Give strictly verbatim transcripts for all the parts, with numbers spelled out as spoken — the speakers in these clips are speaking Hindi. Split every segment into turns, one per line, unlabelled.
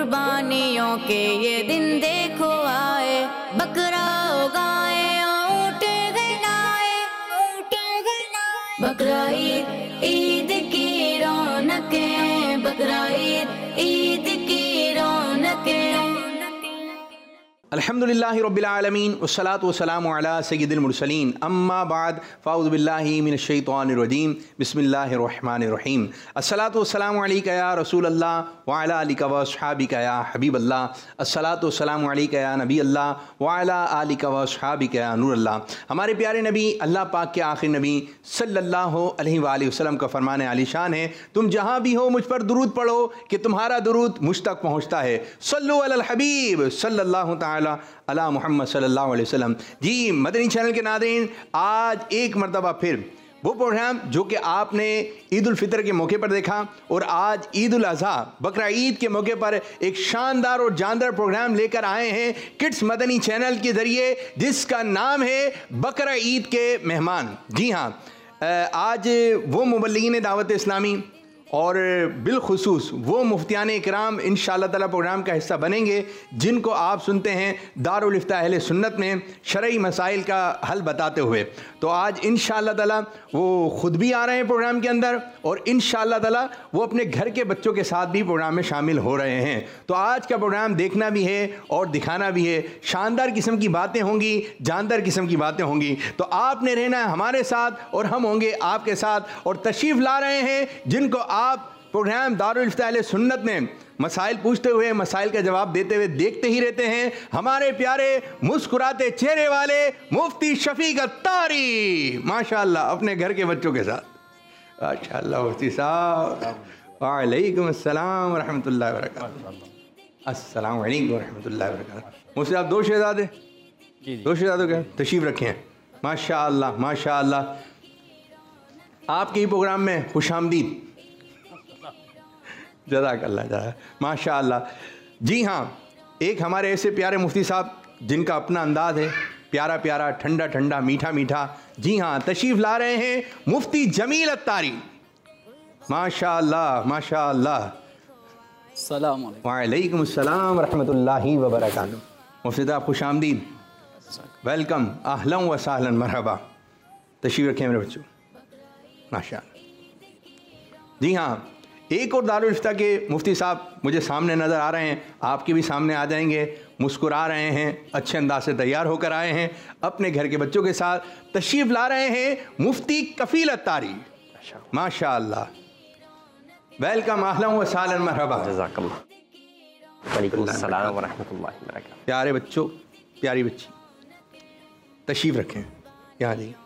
कुर्बानियों के ये दिन देखो आए, बकरा उगाए ऊँट गलाए, ऊँट गलाए। बकरा ईद ईद की रौनकें, बकरा ईद ईद की रौनकें।
अल्हम्दुलिल्लाहि रब्बिल आलमीन वस्सलातु वस्सलामु अला सय्यिदिल मुरसलीन अम्मा बाद फ़अऊज़ु बिल्लाहि मिनश शैतानिर रजीम बिस्मिल्लाहिर रहमानिर रहीम। अस्सलातु वस्सलामु अलैका या रसूल अल्लाह व अला आलिका व अस्हाबिका या हबीब अल्लाह। अस्सलातु वस्सलामु अलैका या नबी अल्लाह व अला आलिका व अस्हाबिका या नूर अल्लाह। हमारे प्यारे नबी अल्लाह पाक के आखिरी नबी सल्लल्लाहु अलैहि वसल्लम का फरमान आलीशान है, तुम जहाँ भी हो मुझ पर दुरूद पढ़ो कि तुम्हारा दुरूद मुझ तक पहुँचता है। सल्लु अलल हबीब सल्लल्लाहु तआला अला मोहम्मद सल्लल्लाहु अलैहि वसल्लम। जी मदनी चैनल के नाज़रीन, आज एक मरतबा फिर वो प्रोग्राम जो कि आपने ईद उल फितर के मौके पर देखा और आज ईद उल अज़हा बकरा ईद के मौके पर एक शानदार और जानदार प्रोग्राम लेकर आए हैं किड्स मदनी चैनल के ज़रिए, जिसका नाम है बकरा ईद के मेहमान। जी हाँ, आज वो मुबल्लिगीन दावत इस्लामी और बिलखुसूस वो मुफ्तियान इकराम इंशाअल्लाह ताला प्रोग्राम का हिस्सा बनेंगे, जिनको आप सुनते हैं दारुल इफ्ता अहले सुन्नत में शरई मसाइल का हल बताते हुए। तो आज इंशाअल्लाह ताला वो ख़ुद भी आ रहे हैं प्रोग्राम के अंदर और इंशाअल्लाह ताला वो अपने घर के बच्चों के साथ भी प्रोग्राम में शामिल हो रहे हैं। तो आज का प्रोग्राम देखना भी है और दिखाना भी है। शानदार किस्म की बातें होंगी, जानदार किस्म की बातें होंगी। तो आपने रहना है हमारे साथ और हम होंगे आपके साथ। और तशरीफ़ ला रहे हैं जिनको आप प्रोग्राम दारुल इफ्ता अहले सुन्नत में मसाइल पूछते हुए, मसाइल का जवाब देते हुए देखते ही रहते हैं, हमारे प्यारे मुस्कुराते चेहरे वाले मुफ्ती शफीक अत्तारी माशाअल्लाह अपने घर के बच्चों के साथ। माशाअल्लाह मुफ्ती साहब, वालेकुम अस्सलाम व रहमतुल्लाहि व बरकातहू। अस्सलाम वालेकुम व रहमतुल्लाहि व बरकातहू। मुफ्ती साहब दो शहजादे, दो शहजादों के तशरीफ़ रखे हैं। माशाअल्लाह माशाअल्लाह, आपके ही प्रोग्राम में खुशामदीद। जज़ाकल्लाह जज़ा माशाअल्लाह। जी हाँ, एक हमारे ऐसे प्यारे मुफ्ती साहब जिनका अपना अंदाज़ है, प्यारा प्यारा, ठंडा ठंडा, मीठा मीठा। जी हाँ, तशरीफ़ ला रहे हैं मुफ्ती जमील अत्तारी माशाअल्लाह माशाअल्लाह।
अस्सलाम
वालेकुम अस्सलाम रहमतुल्लाहि व बरकातहू। मुफ्ती साहब खुशामदीद, वेलकम, अहलन व सहलन, मरहबा। तशरीफ़ रखें मेरे बच्चों माशाअल्लाह। जी हाँ, एक और दारुल इफ्ता के मुफ्ती साहब मुझे सामने नज़र आ रहे हैं, आपके भी सामने आ जाएंगे। मुस्कुरा रहे हैं, अच्छे अंदाज से तैयार होकर आए हैं, अपने घर के बच्चों के साथ तशरीफ़ ला रहे हैं मुफ्ती कफ़ील अत्तारी माशाअल्लाह। वेलकम, अहलन व सहलन, मरहबा।
जज़ाकल्लाह। वालेकुम अस्सलाम व रहमतुल्लाहि व बरकातहू।
प्यारे बच्चों, प्यारी बच्ची, तशरीफ़ रखें, यहाँ जाइए।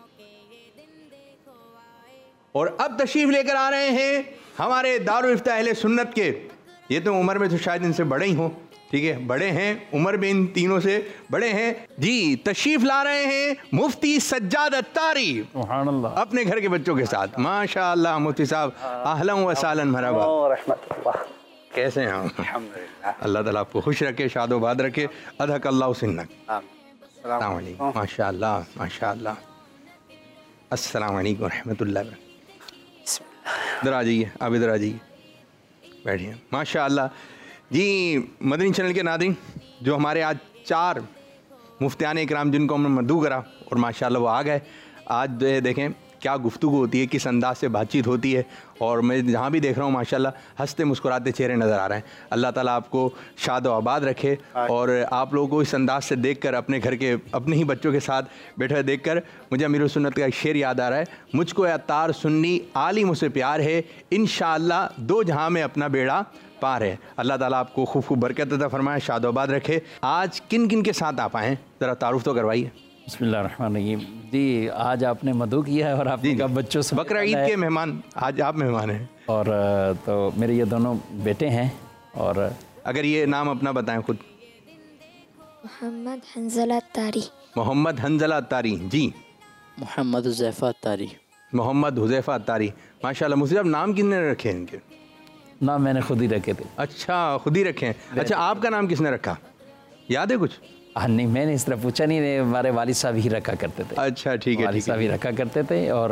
और अब तशरीफ़ लेकर आ रहे हैं हमारे दारुल इफ्ता अहले सुन्नत के, ये तो उम्र में तो शायद इनसे बड़े ही हों, ठीक है, बड़े हैं उम्र में, इन तीनों से बड़े हैं। जी तशरीफ़ ला रहे हैं मुफ्ती सज्जाद अत्तारी अपने घर के बच्चों के साथ माशाअल्लाह। मुफ्ती साहब अहलन व सहलन, मरहबा। कैसे हैं आप? अल्लाह ताला आपको खुश रखे, शादोबाद रखे, अदहकल्लाहु सिन्नक। अस्सलाम वालेकुम माशाअल्लाह माशाअल्लाह। अस्सलाम वालेकुम रहमतुल्लाह। इधर आ जाइए, आप इधर आ जाइए, बैठिए माशाअल्लाह। जी मदनी चैनल के नाज़रीन, जो हमारे आज चार मुफ्तियान इकराम जिनको हमने मदू करा और माशाअल्लाह वो आ गए। आज जो है देखें क्या गुफ्तगू होती है, किस अंदाज से बातचीत होती है। और मैं जहाँ भी देख रहा हूँ माशाल्लाह हंसते मुस्कुराते चेहरे नज़र आ रहे हैं। अल्लाह ताला आपको शाद व आबाद रखे। और आप लोगों को इस अंदाज से देखकर, अपने घर के अपने ही बच्चों के साथ बैठे हुए देखकर मुझे अमीर सुन्नत का एक शेर याद आ रहा है, मुझको अत्तार सुन्नी आली मुझसे प्यार है, इंशाअल्लाह दो जहाँ में अपना बेड़ा पार है। अल्लाह ताला आपको खूब खूब बरकत अता फरमाए, शाद व आबाद रखे। आज किन किन के साथ आप आए हैं, ज़रा तारुफ तो करवाइए।
बिस्मिल्लाहिर्रहमानिर्रहीम। जी आज आपने मधु किया है और आपने कहा बच्चों से
बकरा ईद के मेहमान, आज आप मेहमान हैं।
और तो मेरे ये दोनों बेटे हैं। और
अगर ये नाम अपना बताएं खुद।
मोहम्मद हंज़ला अत्तारी।
मोहम्मद हंज़ला अत्तारी। जी
मोहम्मद हुज़ैफ़ा अत्तारी।
मोहम्मद हुज़ैफ़ा अत्तारी माशाल्लाह। मुझे अब नाम किसने रखे हैं इनके?
नाम मैंने खुद ही रखे थे।
अच्छा खुद ही रखे हैं। अच्छा आपका नाम किसने रखा, याद है कुछ?
हाँ नहीं, मैंने इस तरह पूछा नहीं, हमारे वालिद साहब ही रखा करते थे।
अच्छा ठीक है,
वालिद साहब ही रखा करते थे। और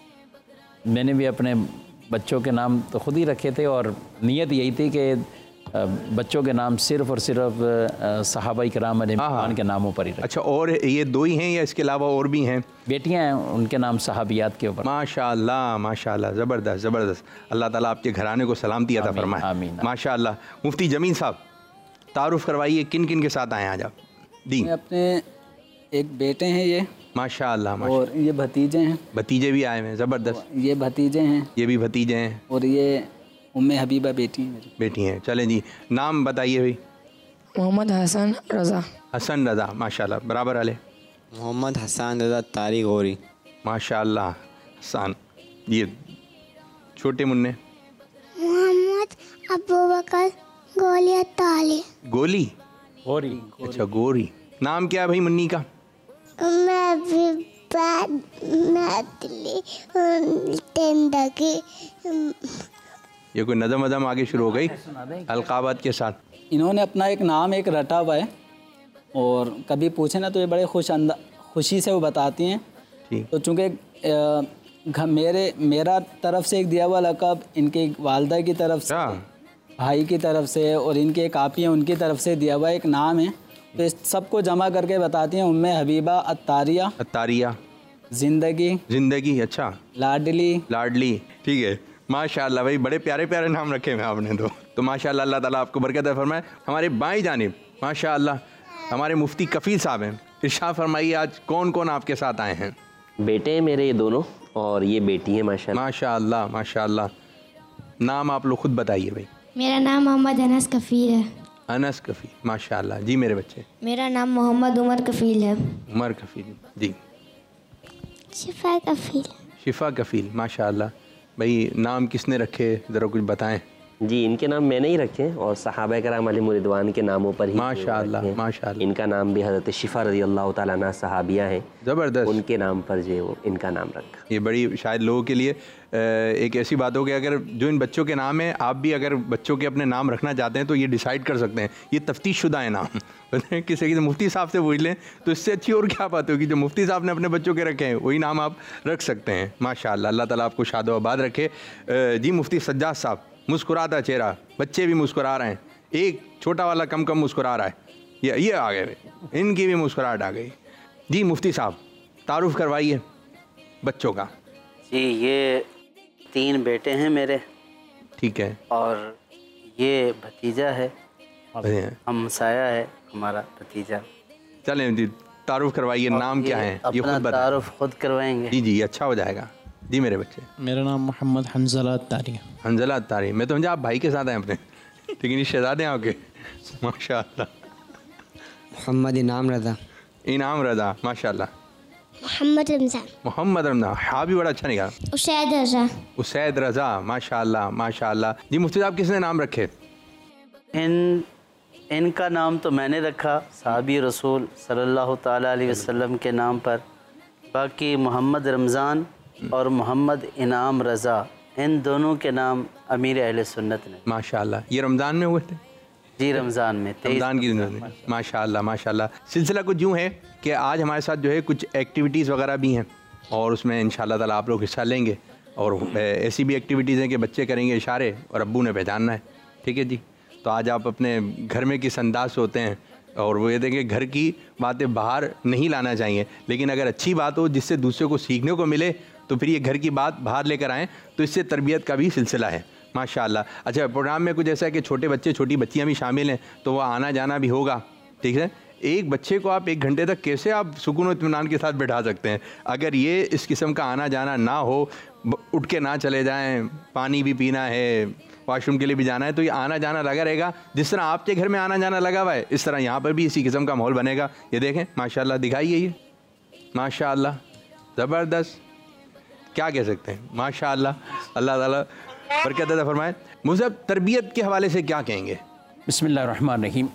मैंने भी अपने बच्चों के नाम तो खुद ही रखे थे और नीयत यही थी कि अ, बच्चों के नाम सिर्फ और सिर्फ सहाबा किराम अलैहिम के नामों पर ही रखे।
अच्छा, और ये दो ही हैं या इसके अलावा और भी हैं?
बेटियां हैं, उनके नाम सहाबियात के ऊपर।
माशाअल्लाह माशाअल्लाह, ज़बरदस्त ज़बरदस्त। अल्लाह ताला आपके घराने को सलामती अता फरमाए।
आमीन।
माशाअल्लाह। मुफ्ती जमील साहब, तारुफ़ करवाइए, किन किन के साथ आए आज आप? दी
अपने एक बेटे हैं ये,
माशाअल्लाह माशा
और ये भतीजे हैं,
भतीजे भी आए हैं, ज़बरदस्त।
ये भतीजे हैं,
ये भी भतीजे हैं,
और ये उम्मे हबीबा बेटी है मेरी।
बेटी हैं। चलें जी, नाम बताइए भाई।
मोहम्मद हसन रज़ा।
हसन रज़ा, माशाअल्लाह, बराबर वाले।
मोहम्मद हसन रज़ा तारी गौरी।
माशाअल्लाह हसन। ये छोटे मुन्ने।
मोहम्मद अबू बकर गोलिया ताली।
गोली,
गोरी।
अच्छा गोरी। नाम क्या है भाई मुन्नी का?
मैं भी बाद नदली जिंदगी।
ये कोई नज़म वज़म आगे शुरू हो गई अलकाबात के साथ।
इन्होंने अपना एक नाम एक रटा हुआ है, और कभी पूछे ना तो ये बड़े खुश अंदा खुशी से वो बताती हैं।
ठीक।
तो चूँकि मेरे मेरा तरफ से एक दिया हुआ लक़ब, इनके वालदा की तरफ से, भाई की तरफ से, और इनके एक आपी हैं उनकी तरफ से दिया हुआ एक नाम है। तो इस सबको जमा करके बताती हैं। उम्मे हबीबा अत्तारिया,
अत्तारिया,
ज़िंदगी,
जिंदगी, अच्छा,
लाडली,
लाडली। ठीक है, माशाअल्लाह भाई, बड़े प्यारे प्यारे नाम रखे हैं आपने तो तो माशाअल्लाह, अल्लाह ताला आपको बरकत फरमाए। हमारे बाएं जानिब माशाअल्लाह हमारे मुफ्ती कफ़ील साहब हैं। इरशाद फरमाइए, आज कौन कौन आपके साथ आए हैं?
बेटे हैं मेरे ये दोनों, और ये बेटी है माशाल्लाह।
माशाअल्लाह माशाअल्लाह। नाम आप लोग खुद बताइए भाई।
मेरा नाम मोहम्मद अनस कफ़ील है।
अनस कफ़ील, माशाअल्लाह। जी मेरे बच्चे?
मेरा नाम मोहम्मद उमर कफ़ील है।
उमर कफ़ील। जी
शिफा कफ़ील।
शिफा कफ़ील, माशाअल्लाह। भाई नाम किसने रखे, ज़रा कुछ बताएं।
जी, इनके नाम मैंने ही रखे हैं, और सहाबा कराम अलैहिम रिदवान के नामों पर ही
माशाअल्लाह माशाअल्लाह।
इनका नाम भी हज़रत शिफा रज़ी अल्लाह तआला अन्हा सहाबिया है,
ज़बरदस्त।
उनके नाम पर जो है वो इनका नाम रखा।
ये बड़ी शायद लोगों के लिए एक ऐसी बात हो कि अगर जो इन बच्चों के नाम है, आप भी अगर बच्चों के अपने नाम रखना चाहते हैं तो ये डिसाइड कर सकते हैं। ये तफ्तीश शुदा है नाम। किसी किसी मुफ्ती साहब से पूछ लें तो इससे अच्छी और क्या बात होगी। जो मुफ्ती साहब ने अपने बच्चों के रखे हैं वही नाम आप रख सकते हैं। माशाअल्लाह, अल्लाह ताला आपको शादो आबाद रखे। जी मुफ्ती सज्जाद साहब, मुस्कुराता चेहरा, बच्चे भी मुस्कुरा रहे हैं, एक छोटा वाला कम कम मुस्कुरा रहा है। ये ये आ गए, इनकी भी मुस्कुराहट आ गई। जी मुफ्ती साहब, तारुफ़ करवाइए बच्चों का।
जी, ये तीन बेटे हैं मेरे।
ठीक है।
और ये भतीजा है, हमसाया है हमारा भतीजा।
चलें जी, तारुफ़ करवाइए। नाम क्या है ये खुद बताएं।
तारुफ़ खुद करवाएंगे।
जी जी, अच्छा हो जाएगा। जी मेरे बच्चे?
मेरा नाम मोहम्मद हंजला तारी।
हंजला तारी। मैं तो समझा आप भाई के साथ हैं अपने, लेकिन ये शहजादे हैं आपके। माशाअल्लाह।
मोहम्मद इनाम रज़ा।
इनाम रज़ा, माशाअल्लाह।
मोहम्मद रमज़ान।
मोहम्मद रमज़ान, हाँ भी बड़ा अच्छा निकला।
उशैद रज़ा।
उसैद रज़ा, माशाअल्लाह माशाअल्लाह। जी मुफ्ती साहब, किसने नाम रखे?
इन इनका नाम तो मैंने रखा, साहबी रसूल सल्लल्लाहु ताला अलैहि वसल्लम के नाम पर। बाकी मोहम्मद रमज़ान और मोहम्मद इनाम रज़ा, इन दोनों के नाम अमीर अहले सुन्नत ने।
माशाअल्लाह। ये रमज़ान में हुए थे?
जी, रमज़ान में,
रमज़ान की दिन में। माशाअल्लाह माशाअल्लाह। सिलसिला कुछ यूँ है कि आज हमारे साथ जो है कुछ एक्टिविटीज़ वगैरह भी हैं, और उसमें इंशाअल्लाह ताला आप लोग हिस्सा लेंगे। और ऐसी भी एक्टिविटीज़ हैं कि बच्चे करेंगे इशारे और अब्बू ने पहचानना है। ठीक है जी। तो आज आप अपने घर में किस अंदाज से होते हैं, और वो ये देखें घर की बातें बाहर नहीं लाना चाहिए, लेकिन अगर अच्छी बात हो जिससे दूसरे को सीखने को मिले तो फिर ये घर की बात बाहर लेकर आएँ, तो इससे तरबियत का भी सिलसिला है। माशाअल्लाह। अच्छा, प्रोग्राम में कुछ ऐसा है कि छोटे बच्चे छोटी बच्चियाँ भी शामिल हैं, तो वह आना जाना भी होगा। ठीक है। एक बच्चे को आप एक घंटे तक कैसे आप सुकून और इत्मीनान के साथ बैठा सकते हैं? अगर ये इस किस्म का आना जाना ना हो, उठ के ना चले जाएं, पानी भी पीना है, वॉशरूम के लिए भी जाना है, तो ये आना जाना लगा रहेगा। जिस तरह आपके घर में आना जाना लगा हुआ है, इस तरह यहाँ पर भी इसी किस्म का माहौल बनेगा। ये देखें माशाअल्लाह, दिखाइए ये माशाअल्लाह, ज़बरदस्त। क्या कह सकते हैं, माशाअल्लाह। अल्लाह ताला बरकत अता फरमाए। मुझे तरबियत के हवाले से क्या कहेंगे?
बिस्मिल्लाहिर्रहमानिर्रहीम।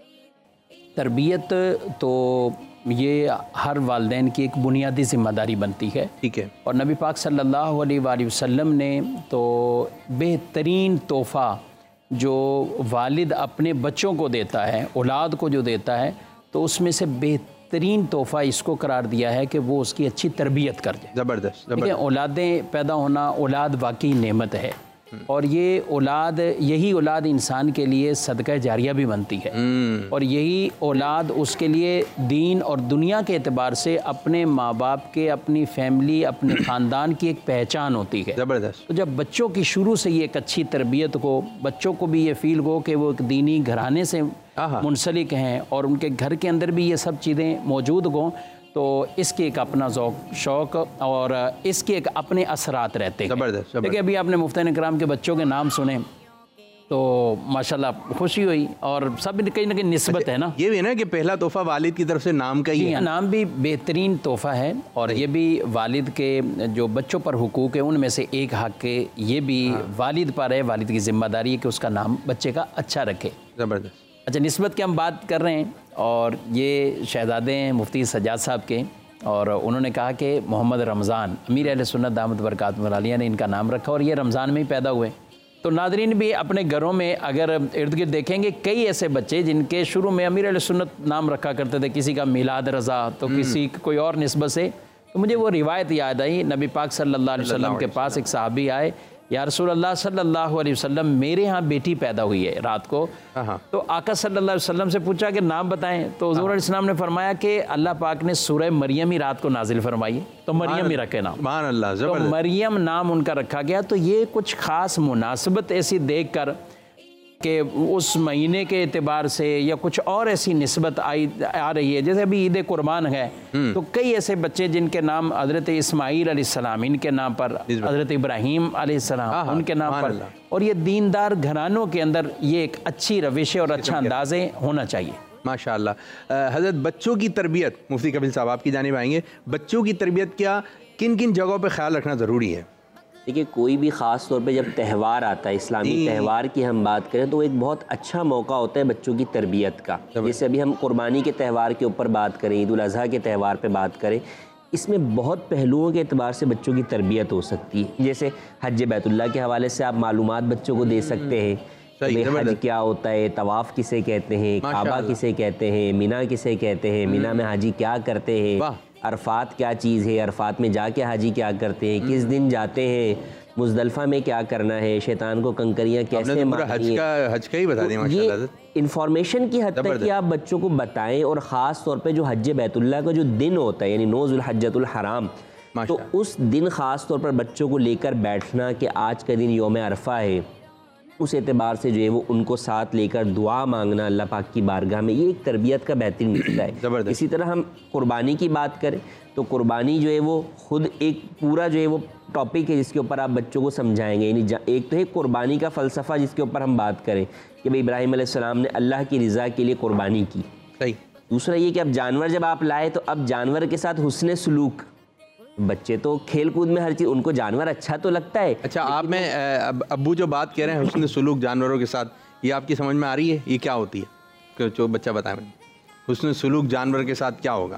तरबियत तो ये हर वालिदैन की एक बुनियादी ज़िम्मेदारी बनती है।
ठीक है।
और नबी पाक सल्लल्लाहु अलैहि वसल्लम ने तो बेहतरीन तोहफ़ा जो वालिद अपने बच्चों को देता है, औलाद को जो देता है, तो उसमें से बेहतरीन तोहफ़ा इसको करार दिया है कि वो उसकी अच्छी तरबियत कर दे।
ज़बरदस्त।
देखिए, औलादें पैदा होना, औलाद वाकई नेमत है। और ये औलाद, यही औलाद इंसान के लिए सदका जारिया भी बनती है, और यही औलाद उसके लिए दीन और दुनिया के एतबार से अपने माँ बाप के, अपनी फैमिली, अपने ख़ानदान की एक पहचान होती है।
ज़बरदस्त। तो
जब बच्चों की शुरू से ये एक अच्छी तरबियत को, बच्चों को भी ये फील हो कि वो एक दीनी घराने से मुंसलिक हैं और उनके घर के अंदर भी ये सब चीज़ें मौजूद हों, तो इसके एक अपना ज़ौक़ शौक़ और इसके एक अपने असरात रहते हैं।
ज़बरदस्त।
देखिए अभी आपने मुफ्ती इकराम के बच्चों के नाम सुने तो माशाल्लाह खुशी हुई, और सब कहीं ना कहीं निस्बत है ना।
ये भी है ना कि पहला तोहफ़ा वालिद की तरफ से नाम का ही है।
नाम भी बेहतरीन तोहफ़ा है, और ये भी वालिद के जो बच्चों पर हुकूक है उनमें से एक हक़ है, ये भी वालिद पर है, वालिद की ज़िम्मेदारी है कि उसका नाम बच्चे का अच्छा रखे।
ज़बरदस्त।
अच्छा, निस्बत की हम बात कर रहे हैं, और ये शहज़ादे हैं मुफ्ती सज्जाद साहब के, और उन्होंने कहा कि मोहम्मद रमज़ान, अमीर अहले सुन्नत दामत बरकातुहु आलिया ने इनका नाम रखा, और ये रमज़ान में ही पैदा हुए। तो नादरीन भी अपने घरों में अगर इर्द गिर्द देखेंगे कई ऐसे बच्चे जिनके शुरू में अमीर अहले सुन्नत नाम रखा करते थे, किसी का मिलाद रज़ा, तो किसी कोई और निस्बत से। तो मुझे वो रिवायत याद आई, नबी पाक सल्लल्लाहु अलैहि वसल्लम के पास एक सहाबी आए, या रसूल अल्लाह सल्लल्लाहु अलैहि वसल्लम मेरे यहाँ बेटी पैदा हुई है रात को। तो आका सल्लल्लाहु अलैहि वसल्लम से पूछा कि नाम बताएं, तो हुज़ूर अलैहिस्सलाम ने फरमाया कि अल्लाह पाक ने सूरह मरियम ही रात को नाजिल फरमाई है, तो मरियम ही रखे नाम।
सुभान अल्लाह।
तो मरियम नाम उनका रखा गया। तो ये कुछ ख़ास मुनासबत ऐसी देख कर कि उस महीने के एतबार से या कुछ और ऐसी निस्बत आई आ रही है, जैसे अभी ईद कुर्बान है, तो कई ऐसे बच्चे जिनके नाम हज़रत इस्माईल अलैहिस्सलाम इनके नाम पर, हज़रत इब्राहीम अलैहिस्सलाम उनके नाम पर, और ये दीनदार घरानों के अंदर ये एक अच्छी रविश और अच्छा अंदाज़े होना चाहिए।
माशाअल्लाह। हज़रत बच्चों की तरबियत, मुफ्ती कपिल साहब आपकी जानिब आएंगे, बच्चों की तरबियत क्या किन किन जगहों पर ख्याल रखना ज़रूरी है?
देखिए, कोई भी ख़ास तौर पे जब त्यौहार आता है, इस्लामी त्यौहार की हम बात करें, तो एक बहुत अच्छा मौका होता है बच्चों की तरबियत का। जैसे अभी हम कुर्बानी के त्यौहार के ऊपर बात करें, ईद उल अज़हा के त्यौहार पे बात करें, इसमें बहुत पहलुओं के एतबार से बच्चों की तरबियत हो सकती है। जैसे हज बैतुल्लाह के हवाले से आप मालूमात बच्चों को दे सकते हैं, हज क्या होता है, तवाफ़ किसे कहते हैं, काबा किसे कहते हैं, मीना किसे कहते हैं, मीना में हाजी क्या करते हैं, अरफात क्या चीज़ है, अरफात में जाके हाजी क्या करते हैं, किस दिन जाते हैं, मुज़दलिफ़ा में क्या करना है, शैतान को कंकरियाँ कैसे मारनी है,
हज का ही बता दिया माशाअल्लाह।
ये इन्फॉर्मेशन की हद तक कि आप बच्चों को बताएं, और ख़ास तौर पे जो हज बैतुल्लाह का जो दिन होता है, यानी नौ ज़ुल्हज्जतुल हराम, तो उस दिन ख़ास तौर पर बच्चों को लेकर बैठना कि आज का दिन यौम अरफा है, उस एतबार से जो है वो उनको साथ लेकर दुआ मांगना अल्लाह पाक की बारगाह में, ये एक तरबियत का बेहतरीन हिस्सा है। इसी तरह हम कुर्बानी की बात करें तो कुर्बानी जो है वो खुद एक पूरा जो है वो टॉपिक है जिसके ऊपर आप बच्चों को समझाएंगे। यानी एक तो है कुर्बानी का फ़लसफ़ा जिसके ऊपर हम बात करें कि भाई इब्राहीम अलैहिस्सलाम ने अल्लाह की रज़ा के लिए कुर्बानी की।
सही। दूसरा
ये कि अब जानवर जब आप लाए तो अब जानवर के साथ हुस्न सलूक, बच्चे तो खेल कूद में हर चीज़, उनको जानवर अच्छा तो लगता है।
अच्छा, आप में अब्बू जो बात कह रहे हैं हुस्न सलूक जानवरों के साथ, ये आपकी समझ में आ रही है? ये क्या होती है, जो बच्चा बताए मैंने, हुस्न सलूक जानवर के साथ क्या होगा?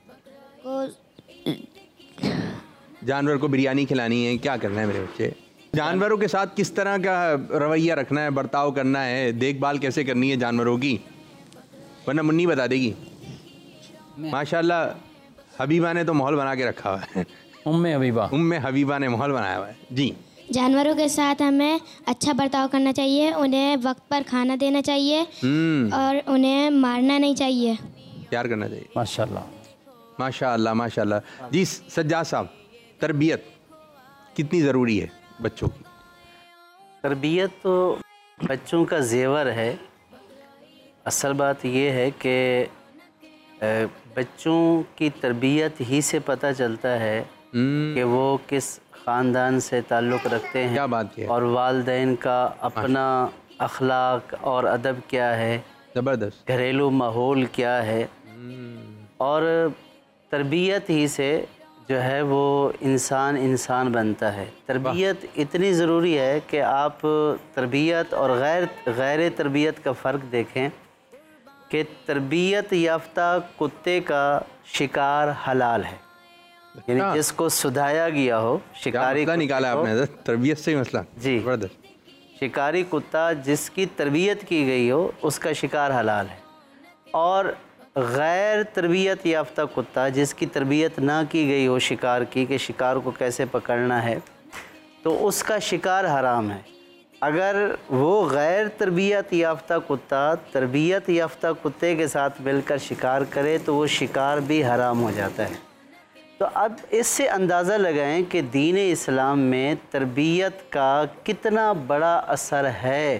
जानवर को बिरयानी खिलानी है, क्या करना है मेरे बच्चे? जानवरों के साथ किस तरह का रवैया रखना है, बर्ताव करना है, देखभाल कैसे करनी है जानवरों की, वरना मुन्नी बता देगी। माशाल्लाह हबीबा ने तो माहौल बना के रखा हुआ है।
उम्मे हबीबा
उम्मे हबीबा ने माहौल बनाया हुआ है जी।
जानवरों के साथ हमें अच्छा बर्ताव करना चाहिए, उन्हें वक्त पर खाना देना चाहिए और उन्हें मारना नहीं चाहिए,
प्यार करना चाहिए।
माशाल्लाह
माशाल्लाह माशाल्लाह। जी सज्जाद साहब, तरबियत कितनी ज़रूरी है बच्चों की?
तरबियत तो बच्चों का जेवर है। असल बात यह है कि बच्चों की तरबियत ही से पता चलता है कि वो किस ख़ानदान से ताल्लुक़ रखते हैं।
क्या बात है।
और वालिदैन का अपना अखलाक और अदब क्या है,
ज़बरदस्त
घरेलू माहौल क्या है, और तरबियत ही से जो है वो इंसान इंसान बनता है। तरबियत इतनी ज़रूरी है कि आप तरबियत और गैर गैर तरबियत का फ़र्क देखें कि तरबियत याफ्ता कुत्ते का शिकार हलाल है, यानी जिसको सुधाया गया हो, शिकारी
का निकाला आपने तरबियत से ही मसला
जी। शिकारी कुत्ता जिसकी तरबियत की गई हो उसका शिकार हलाल है, और गैर तरबियत याफ्ता कुत्ता जिसकी तरबियत ना की गई हो शिकार की, कि शिकार को कैसे पकड़ना है, तो उसका शिकार हराम है। अगर वो गैर तरबियत याफ्ता कुत्ता तरबियत याफ्ता कुत्ते के साथ मिलकर शिकार करे तो वो शिकार भी हराम हो जाता है। तो अब इससे अंदाज़ा लगाएं कि दीन इस्लाम में तरबियत का कितना बड़ा असर है।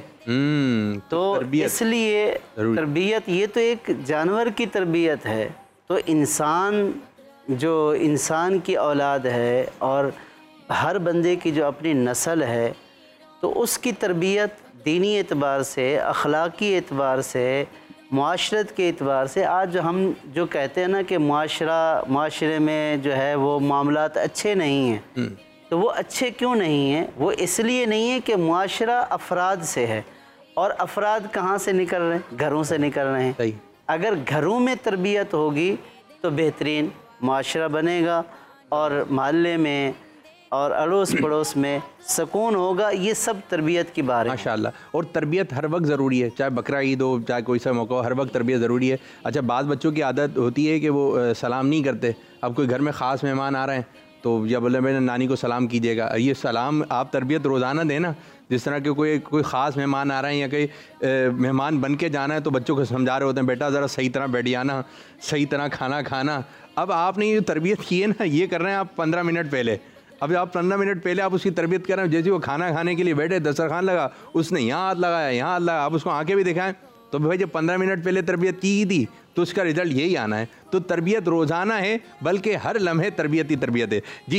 तो इसलिए तरबियत ये तो एक जानवर की तरबियत है, तो इंसान जो इंसान की औलाद है और हर बंदे की जो अपनी नस्ल है, तो उसकी तरबियत दीनी एतबार से, अखलाकी एतबार से, मुआशरत के एतबार से, आज जो हम जो कहते हैं ना कि मुआशरा मुआशरे में जो है वो मामलात अच्छे नहीं हैं, तो वो अच्छे क्यों नहीं हैं? वो इसलिए नहीं है कि मुआशरा अफराद से है, और अफराद कहाँ से निकल रहे हैं? घरों से निकल रहे हैं। अगर घरों में तरबियत होगी तो बेहतरीन मुआशरा बनेगा और मोहल्ले में और अड़ोस पड़ोस में सुकून होगा। ये सब तरबियत की बात है
माशाअल्लाह। और तरबियत हर वक्त ज़रूरी है, चाहे बकरा ईद हो, चाहे कोई सा मौका हो, हर वक्त तरबियत ज़रूरी है। अच्छा, बाद बच्चों की आदत होती है कि वो सलाम नहीं करते। अब कोई घर में ख़ास मेहमान आ रहे हैं तो या बोले मेरे नानी को सलाम कीजिएगा, ये सलाम आप तरबियत रोज़ाना दें ना। जिस तरह के कोई कोई ख़ास मेहमान आ रहे हैं या कोई मेहमान बन के जाना है तो बच्चों को समझा रहे होते हैं, बेटा ज़रा सही तरह बैठ जाना, सही तरह खाना खाना। अब आपने ये तरबियत की है ना, ये कर रहे हैं आप पंद्रह मिनट पहले। अब आप पंद्रह मिनट पहले आप उसकी तरबियत कर रहे हैं, जैसे वो खाना खाने के लिए बैठे, दस्तरखान लगा, उसने यहाँ हाथ लगाया, यहाँ हाथ लगाया, आप उसको आंखें भी दिखाएं, तो भाई जब पंद्रह मिनट पहले तरबियत की थी तो उसका रिज़ल्ट यही आना है। तो तरबियत रोज़ाना है, बल्कि हर लम्हे तरबियत ही तरबियत है। जी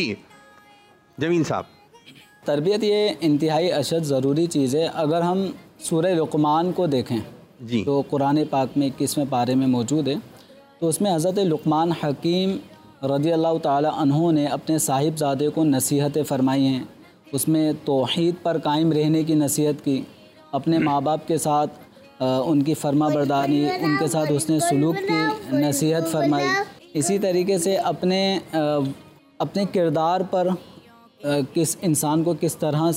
जमील साहब,
तरबियत ये इंतहाई अशद ज़रूरी चीज़ है। अगर हम सूरह लुक़मान को देखें जी, तो कुरान पाक में इक्कीसवें पारे में मौजूद है, तो उसमें हज़रत लुक़मान हकीम रज़ी अल्लाह ताला अन्हु ने अपने साहिबज़ादे को नसीहतें फ़रमाई हैं। उसमें तौहीद पर कायम रहने की नसीहत की, अपने माँ बाप के साथ आ, उनकी फर्मा बरदारी, उनके साथ उसने सलूक की नसीहत फरमाई। इसी तरीके से अपने आ, अपने किरदार पर आ, किस इंसान को किस तरह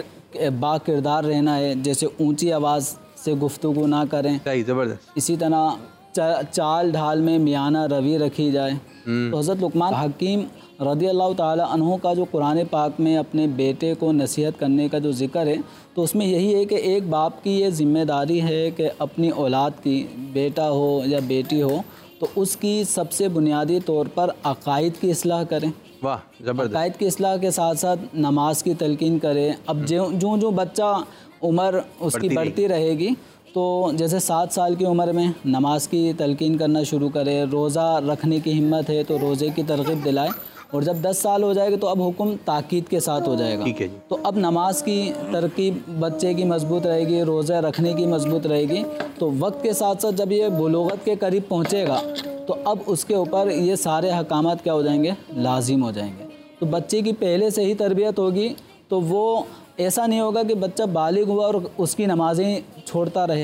से बा किरदार रहना है, जैसे ऊंची आवाज़ से गुफ्तगू ना करें,
सही ज़बरदस्त।
इसी तरह चा, चाल ढाल में मियाना रवि रखी जाए। तो हज़रत लुक़मान हकीम रज़ी अल्लाह ताला अन्हु का जो कुरान पाक में अपने बेटे को नसीहत करने का जो ज़िक्र है, तो उसमें यही है कि एक बाप की ये ज़िम्मेदारी है कि अपनी औलाद की, बेटा हो या बेटी हो, तो उसकी सबसे बुनियादी तौर पर अक़ाइद की इस्लाह करें।
वाह ज़बरदस्त।
अक़ाइद की इस्लाह के साथ साथ नमाज की तलकीन करें। अब जो जो जो बच्चा उम्र उसकी बढ़ती रहेगी, तो जैसे सात साल की उम्र में नमाज की तलकीन करना शुरू करे, रोज़ा रखने की हिम्मत है तो रोज़े की तरग़ीब दिलाए, और जब दस साल हो जाएगा तो अब हुक्म ताकीद के साथ हो जाएगा।
ठीक है जी।
तो अब नमाज की तरकीब बच्चे की मजबूत रहेगी, रोज़ा रखने की मजबूत रहेगी, तो वक्त के साथ साथ जब ये बुलूगत के करीब पहुँचेगा तो अब उसके ऊपर ये सारे हकामात क्या हो जाएंगे, लाजिम हो जाएंगे। तो बच्चे की पहले से ही तरबियत होगी तो वो ऐसा नहीं होगा कि बच्चा बालिग हुआ और उसकी नमाज़ें छोड़ता रहे।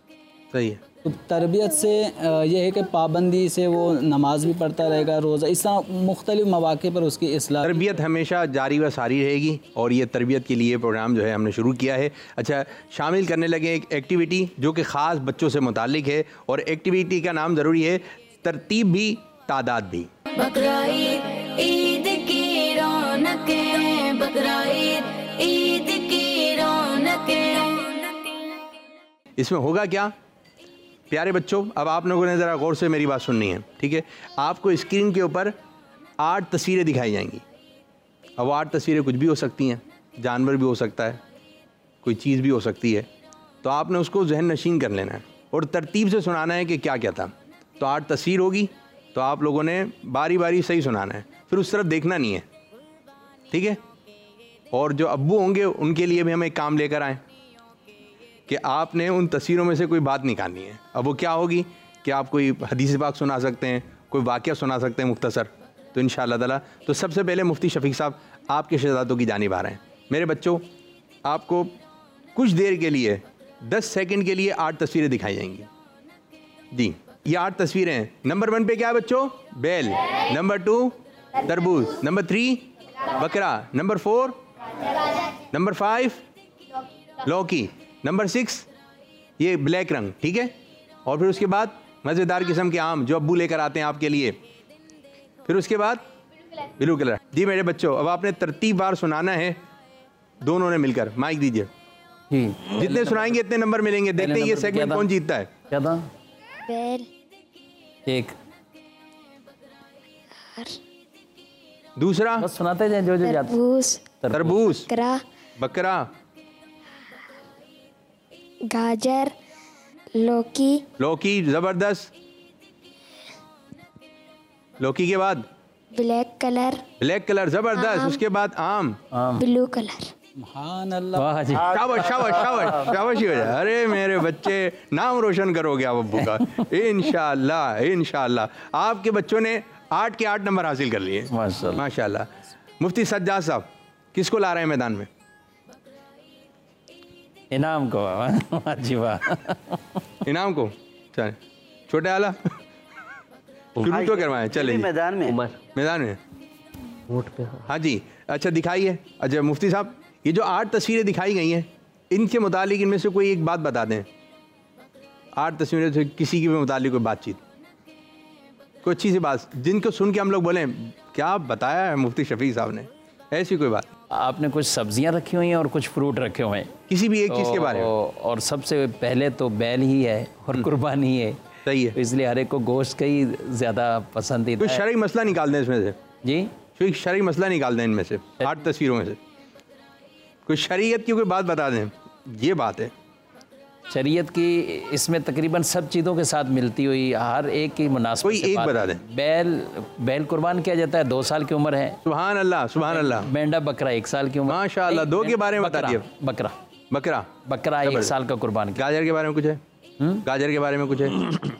सही है।
तो तरबियत से ये है कि पाबंदी से वो नमाज भी पढ़ता रहेगा, रोज़ा, इस तरह मुख्तलिफ़ मौक़े पर उसकी इस्लाह।
तरबियत हमेशा जारी व सारी रहेगी, और ये तरबियत के लिए प्रोग्राम जो है हमने शुरू किया है। अच्छा, शामिल करने लगे एक एक्टिविटी जो कि ख़ास बच्चों से मुताल्लिक़ है, और एक्टिविटी का नाम ज़रूरी है, तरतीब भी तादाद भी।
बकरा ईद ईद की रौनकें, बकरा ईद ईद की रौनकें।
इसमें होगा क्या प्यारे बच्चों, अब आप लोगों ने ज़रा गौर से मेरी बात सुननी है, ठीक है। आपको स्क्रीन के ऊपर आठ तस्वीरें दिखाई जाएंगी। अब वो आठ तस्वीरें कुछ भी हो सकती हैं, जानवर भी हो सकता है, कोई चीज़ भी हो सकती है, तो आपने उसको जहन नशीन कर लेना है और तरतीब से सुनाना है कि क्या क्या था। तो आठ तस्वीर होगी तो आप लोगों ने बारी बारी सही सुनाना है, फिर उस तरफ देखना नहीं है, ठीक है। और जो अब्बू होंगे उनके लिए भी हम एक काम लेकर आएँ कि आपने उन तस्वीरों में से कोई बात निकालनी है। अब वो क्या होगी कि आप कोई हदीस पाक सुना सकते हैं, कोई वाक़या सुना सकते हैं मुख्तसर। तो इंशाअल्लाह ताला तो सबसे पहले मुफ्ती शफ़ीक साहब आपके शहज़ादों की जानिब आ रहे हैं। मेरे बच्चों, आपको कुछ देर के लिए दस सेकंड के लिए आठ तस्वीरें दिखाई जाएंगी। जी, ये आठ तस्वीरें हैं। नंबर वन पे क्या है बच्चों? बैल। नंबर टू तरबूज। नंबर थ्री बकरा। नंबर फोर, नंबर फाइव लौकी। नंबर सिक्स ये ब्लैक रंग, ठीक है। और फिर उसके बाद मज़ेदार किस्म के आम जो अब्बू लेकर आते हैं आपके लिए। फिर उसके बाद ब्लू कलर। जी मेरे बच्चों, अब आपने तरतीब बार सुनाना है, दोनों ने मिलकर। माइक दीजिए।
जी
जितने सुनाएंगे इतने नंबर मिलेंगे। देखते हैं ये
नंबर क्या
सेगमेंट
था?
कौन जीतता है।
क्या था?
बैल,
एक।
दूसरा
बस सुनाते जाए जो जो याद।
तरबूज,
तरबूज,
बकरा,
बकरा,
गाजर, लौकी,
लौकी, जबरदस्त। लौकी के बाद
ब्लैक कलर,
ब्लैक कलर, जबरदस्त। उसके बाद आम,
ब्लू कलर।
सुभान अल्लाह।
वाह जी।
शाबाश शाबाश शाबाश शाबाशी हो जाए। अरे मेरे बच्चे नाम रोशन करोगे आप अब्बू का इंशाअल्लाह इंशाअल्लाह। आपके बच्चों ने आठ के आठ नंबर हासिल कर लिए
माशाल्लाह
माशाल्लाह। मुफ्ती सज्जाद साहब किसको ला रहे हैं मैदान में?
इनाम को। वाह जी वाह।
इनाम को चले छोटे आला शुरू तो करवाएं। चले जी
मैदान में
उमर
मैदान में
वोट पे।
हाँ जी। अच्छा दिखाइए। अच्छा मुफ्ती साहब ये जो आठ तस्वीरें दिखाई गई हैं इनके मुतालिक इनमें से कोई एक बात बता दें। आठ तस्वीरें से किसी के भी मुतालिक कोई बातचीत, कोई अच्छी सी बात जिनको सुन के हम लोग बोलें क्या बताया है मुफ्ती शफी साहब ने, ऐसी कोई बात।
आपने कुछ सब्जियां रखी हुई हैं और कुछ फ्रूट रखे हुए हैं,
किसी भी एक
तो,
चीज़ के बारे में।
और सबसे पहले तो बैल ही है और कुर्बानी है।
सही है।
तो इसलिए हर एक को गोश्त का ही ज़्यादा पसंदीदा
कोई
है।
शरई मसला निकाल दें इसमें से।
जी
कोई शरई मसला निकाल दें इनमें से, आठ तस्वीरों में से कोई शरीयत की कोई बात बता दें। ये बात है
शरीयत की, इसमें तकरीबन सब चीज़ों के साथ मिलती हुई हर एक की मुनासिब
कोई एक बता दें।
बैल बैल कुर्बान किया जाता है, दो साल की उम्र है।
सुभान अल्लाह सुभान अल्लाह।
मेंढा बकरा एक साल की उम्र।
माशाअल्लाह। दो के बारे में बता दिए।
बकरा
बकरा
बकरा एक साल का कुर्बान किया।
गाजर के बारे में कुछ है? गाजर के बारे में कुछ है?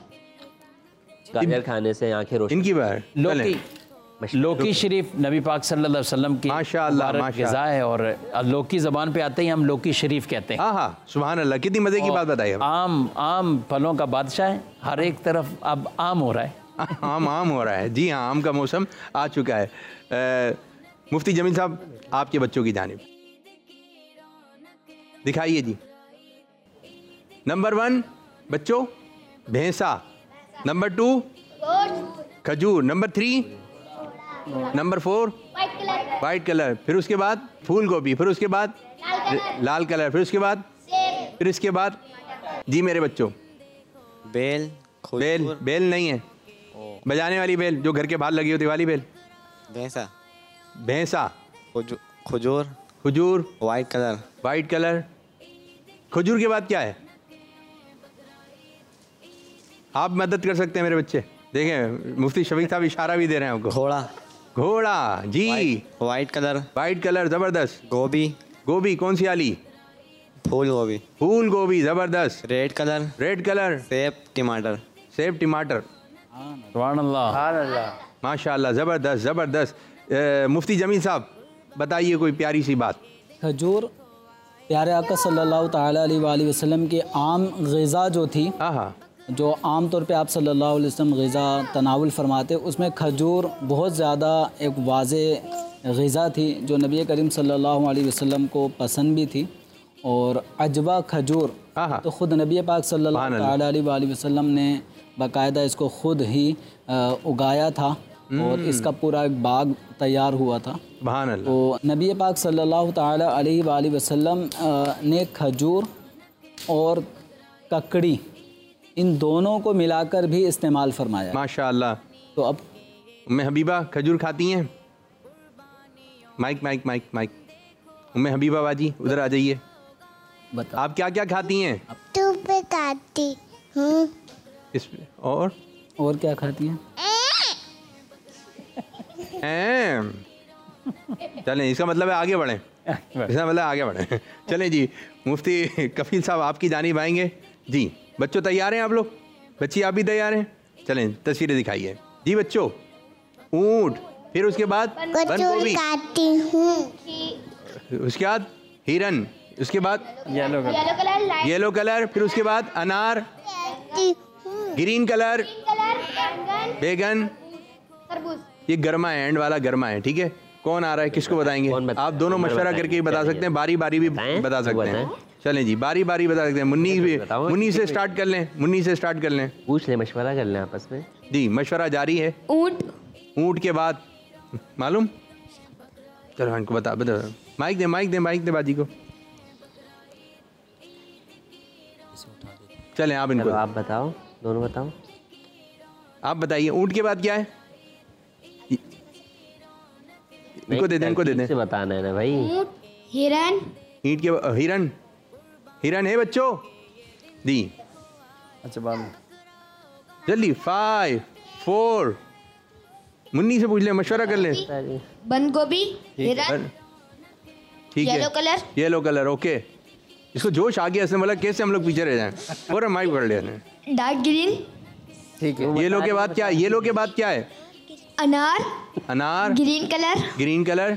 गाजर खाने से आंखें रोशनी।
इनकी बात
लौकी लौकी शरीफ नबी पाक सल्लल्लाहु अलैहि वसल्लम की
माशाअल्लाह
मुबारक ग़िज़ा है और लौकी ज़बान पे आते ही हम लौकी शरीफ कहते हैं।
हाँ हाँ सुभान अल्लाह। कितनी मज़े की बात बताइए।
आम आम फलों का बादशाह है, हर एक तरफ अब आम हो रहा है।
आम आम हो रहा है। जी हाँ आम का मौसम आ चुका है। आ, मुफ्ती जमील साहब आपके बच्चों की जानिब दिखाइए जी। नंबर वन बच्चों भैंसा, नंबर टू खजूर, number three, number four white colour, फिर उसके बाद फूल गोभी, फिर उसके बाद लाल कलर, फिर उसके बाद फिर इसके बाद जी मेरे बच्चों
बेल,
बेल बेल नहीं है, बजाने वाली बेल जो घर के बाहर लगी होती वाली बेल।
भैंसा,
भैंसा,
खजूर,
खजूर
वाइट कलर,
वाइट कलर। खजूर के बाद क्या है? आप मदद कर सकते हैं मेरे बच्चे। देखें मुफ्ती शफीक साहब इशारा भी दे रहे हैं आपको।
घोड़ा,
घोड़ा जी।
वाइट कलर,
वाइट कलर जबरदस्त।
गोभी,
गोभी कौन सी वाली?
फूल गोभी,
फूल गोभी जबरदस्त।
रेड कलर,
रेड कलर,
सेब, टमाटर,
सेब टमाटर।
सुभान अल्लाह
माशाअल्लाह ज़बरदस्त ज़बरदस्त। मुफ्ती जमील साहब बताइए कोई प्यारी सी बात।
खजूर प्यारे आका सल्लल्लाहु ताला अलैहि वसल्लम की आम ग़िज़ा जो थी,
हाँ हाँ
जो आम तौर पे आप सल्लल्लाहु अलैहि वसल्लम ग़िज़ा तनावुल फरमाते, उसमें खजूर बहुत ज़्यादा एक वाज़े ग़िज़ा थी जो नबी करीम सल्लल्लाहु अलैहि वसल्लम को पसंद भी थी। और अजवा खजूर तो ख़ुद नबी पाक सल्लल्लाहु ताला अलैहि वसल्लम ने बाकायदा इसको ख़ुद ही उगाया था और इसका पूरा एक बाग तैयार हुआ था। तो नबी पाक सल्लल्लाहु ताला अलैहि वसल्लम ने खजूर और ककड़ी इन दोनों को मिलाकर भी इस्तेमाल फरमाया
माशाअल्लाह।
तो अब
उम्मे हबीबा खजूर खाती हैं? Mike mike mike mike Umme Habiba बाजी उधर आ जाइए। आप क्या क्या खाती हैं?
टूप खाती हूँ।
इस और
और क्या खाती हैं?
चलें इसका मतलब है आगे बढ़ें। इसका मतलब आगे बढ़ें। चलें जी मुफ्ती कफील साहब आपकी जानिब आएंगे जी। बच्चों तैयार हैं आप लोग? बच्ची आप भी तैयार हैं? चलें तस्वीरें दिखाइए जी बच्चों। ऊंट, फिर उसके बाद बंद गोभी, उसके बाद हिरन, उसके बाद
येलो कलर
येलो कलर, फिर उसके बाद अनार, ग्रीन कलर, बैगन। ये गर्मा है, एंड वाला गर्मा है। ठीक है कौन आ रहा है किसको बताएंगे? आप दोनों मशवरा करके ही बता सकते हैं, बारी बारी भी बता सकते हैं। चलें जी बारी बारी बता सकते हैं। मुन्नी भी मुन्नी से स्टार्ट कर लें। मुन्नी से स्टार्ट कर लें।
पूछ लें, मशवरा कर लें आपस में।
जी मशवरा जारी है।
ऊंट,
ऊंट के बाद मालूम? चलो इनको बता बता। माइक दे माइक दे माइक दे बाजी को। चलें आप इनको
आप बताओ, दोनों बताओ।
आप बताइए ऊँट के बाद क्या है? इनको दे दें, इनको दे दें।
से बताना है ना भाई।
ऊँट, हिरन,
ईंट के हिरन, हिरन है बच्चों दी।
अच्छा बाद में
जल्दी। फाइव फोर मुन्नी से पूछ ले, मशवरा कर ले।
बंद गोभी, हिरन,
ठीक है,
yellow colour,
yellow colour. Okay, इसको जोश आ गया, इसने बोला कैसे हम लोग पीछे रह जाएं। और माइक पकड़ लिया ने।
डार्क ग्रीन,
ठीक है।
येलो के बाद क्या है? येलो के बाद क्या है?
अनार,
अनार,
ग्रीन कलर,
ग्रीन कलर।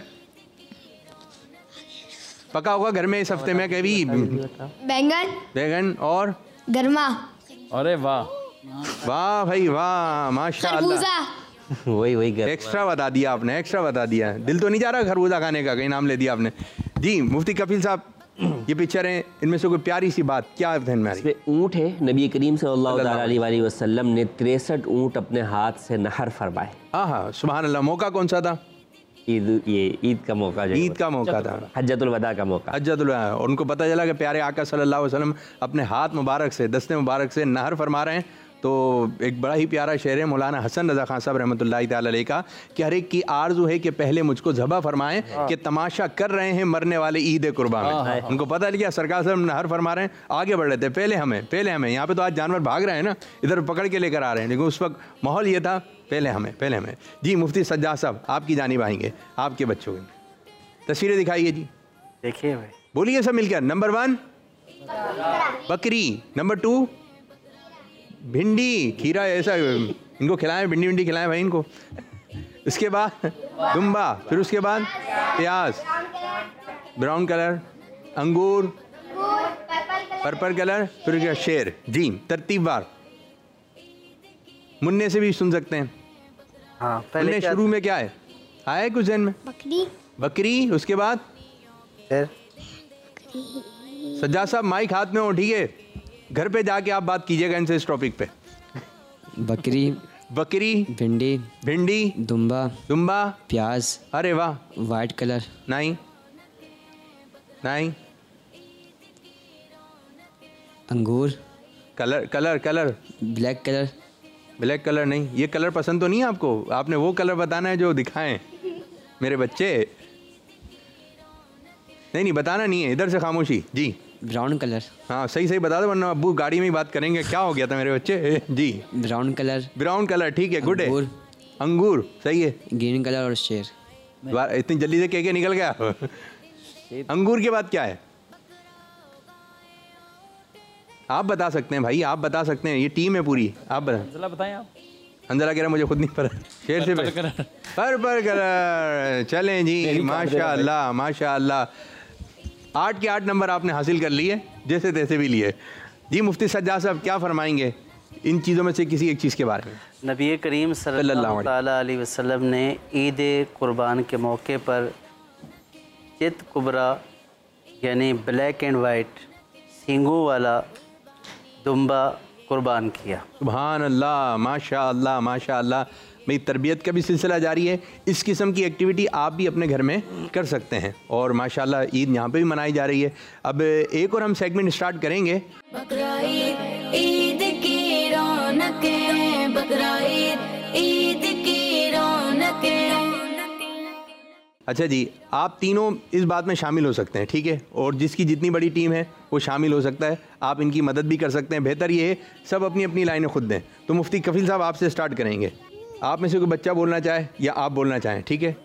पका होगा घर में इस हफ्ते में कभी।
बैंगन,
बैगन और
गर्मा,
अरे वाह,
वाह भाई वाह, माशाल्लाह।
खरबूजा,
वही वही कर।
एक्स्ट्रा बता दिया आपने, एक्स्ट्रा बता दिया। दिल तो नहीं जा रहा खरबूजा खाने का, कहीं नाम ले दिया आपने। जी मुफ्ती कफील साहब, ये पिक्चर है, इनमें से कोई प्यारी सी बात क्या ध्यान में आ रही?
इसमें ऊँट है। नबी करीम सल्लल्लाहु अलैहि वसल्लम ने तिरसठ ऊँट अपने हाथ से नहर फरमाए।
हाँ हाँ, सुभान अल्लाह। मौका कौन सा था?
ईद, ये ईद का मौका, जो
ईद का मौका था,
हज्जतुल वदा का मौका।
हज्जतुल वदा। और उनको पता चला कि प्यारे आका सल्लल्लाहु अलैहि वसल्लम अपने हाथ मुबारक से, दस्ते मुबारक से नहर फरमा रहे हैं। तो एक बड़ा ही प्यारा शेर है मौलाना हसन रज़ा खान साहब रहमतुल्लाहि ताला अलैह का कि हर एक की आरज़ू है कि पहले मुझको ज़बा फरमाएं कि तमाशा कर रहे हैं मरने वाले ईद कुर्बा में। उनको पता लगा सरकार साहब नहर फरमा रहे हैं, आगे बढ़ रहे थे, पहले हमें पहले हमें। यहाँ पे तो आज जानवर भाग रहे हैं ना, इधर पकड़ के लेकर आ रहे हैं, लेकिन उस वक्त माहौल ये था, पहले हमें पहले हमें। जी मुफ्ती सज्जाद साहब, आपकी जानिब आएंगे, आपके बच्चों की तस्वीरें दिखाइए जी।
देखिए भाई,
बोलिए सब मिलकर। नंबर वन बकरी, नंबर टू भिंडी, खीरा, ऐसा इनको खिलाएं, भिंडी भिंडी खिलाएं भाई इनको। उसके बाद दुम्बा, फिर उसके बाद प्याज, ब्राउन कलर, अंगूर, पर्पल कलर, फिर क्या शेर। जी तरतीबवार, मुन्ने से भी सुन सकते हैं।
हाँ
पहले
पहले
शुरू में क्या है आया कुछ जहन में?
बकरी,
बकरी, उसके बाद
शेर।
सज्जाद साहब माइक हाथ में हो, ठीक है, घर पे जाके आप बात कीजिएगा इनसे इस टॉपिक पे।
बकरी,
बकरी,
भिंडी,
भिंडी,
दुम्बा,
दुम्बा,
प्याज,
अरे वाह,
वाइट कलर,
नहीं नहीं,
अंगूर,
colour colour colour,
black colour,
black colour नहीं। ये कलर पसंद तो नहीं है आपको? आपने वो कलर बताना है जो दिखाएं मेरे बच्चे। नहीं नहीं बताना नहीं है, इधर से खामोशी। जी
ब्राउन कलर,
हाँ सही सही बता दो, वरना अब्बू गाड़ी में ही बात करेंगे। क्या हो गया था मेरे बच्चे? जी
ब्राउन कलर,
ब्राउन कलर, ठीक है, गुड है।
अंगूर,
अंगूर सही है।
ग्रीन कलर और शेर।
वाह, इतनी जल्दी से कह के निकल गया। अंगूर के बाद क्या है? आप बता सकते हैं भाई, आप बता सकते हैं, ये टीम है पूरी, आप बता।
बताएं आप।
अंजला कह रहा मुझे खुद नहीं पता। शेर से पर्पल कलर। चलें जी, माशाअल्लाह माशाअल्लाह, आठ के आठ नंबर आपने हासिल कर लिए, जैसे तैसे भी लिए। जी मुफ्ती सज्जाद साहब क्या फरमाएंगे इन चीज़ों में से किसी एक चीज़ के बारे में?
नबी करीम सल्लल्लाहु अलैहि वसल्लम ने ईद कुर्बान के मौके पर चित कुबरा यानी ब्लैक एंड वाइट सींगों वाला दुम्बा कुर्बान किया।
सुभान अल्लाह, माशा अल्लाह माशा अल्लाह। मेरी तरबियत का भी सिलसिला जारी है। इस किस्म की एक्टिविटी आप भी अपने घर में कर सकते हैं और माशाल्लाह ईद यहाँ पे भी मनाई जा रही है। अब एक और हम सेगमेंट स्टार्ट करेंगे।
बकराईद ईद की रौनकें, बकराईद ईद की रौनकें।
अच्छा जी, आप तीनों इस बात में शामिल हो सकते हैं, ठीक है, और जिसकी जितनी बड़ी टीम है वो शामिल हो सकता है। आप इनकी मदद भी कर सकते हैं। बेहतर ये है सब अपनी अपनी लाइनें खुद दें। तो मुफ्ती कफील साहब आपसे स्टार्ट करेंगे। आप में से कोई बच्चा बोलना चाहे या आप बोलना चाहें, ठीक है?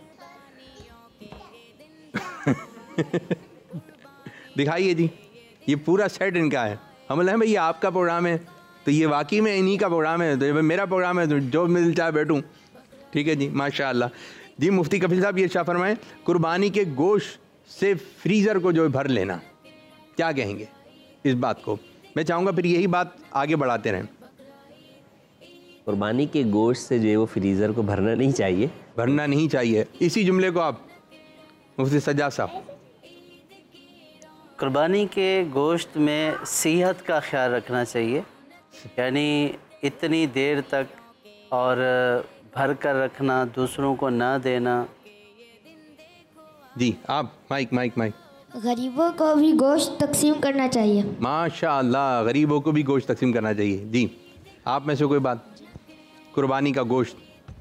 दिखाइए जी, ये पूरा सेट इनका है। हम बोले हैं भाई ये आपका प्रोग्राम है, तो ये वाकई में इन्हीं का प्रोग्राम है, तो ये मेरा प्रोग्राम है, तो जो मिल चाहे बैठूँ, ठीक है जी, माशाअल्लाह। जी मुफ्ती कफील साहब ये शाह फरमाएं, कुर्बानी के गोश्त से फ्रीज़र को जो भर लेना, क्या कहेंगे इस बात को? मैं चाहूँगा फिर यही बात आगे बढ़ाते रहें।
कुर्बानी के गोश्त से जो है वो फ्रीज़र को भरना नहीं चाहिए,
भरना नहीं चाहिए। इसी जुमले को आप मुफ्ती सज्जाद साहब।
कुर्बानी के गोश्त में सेहत का ख्याल रखना चाहिए, यानी इतनी देर तक और भर कर रखना, दूसरों को ना देना।
जी आप माइक माइक माइक
गरीबों को भी गोश्त तकसीम करना चाहिए।
माशाअल्लाह, गरीबों को भी गोश्त तकसीम करना चाहिए। जी, आप में से कोई बात? कुर्बानी का गोश्त,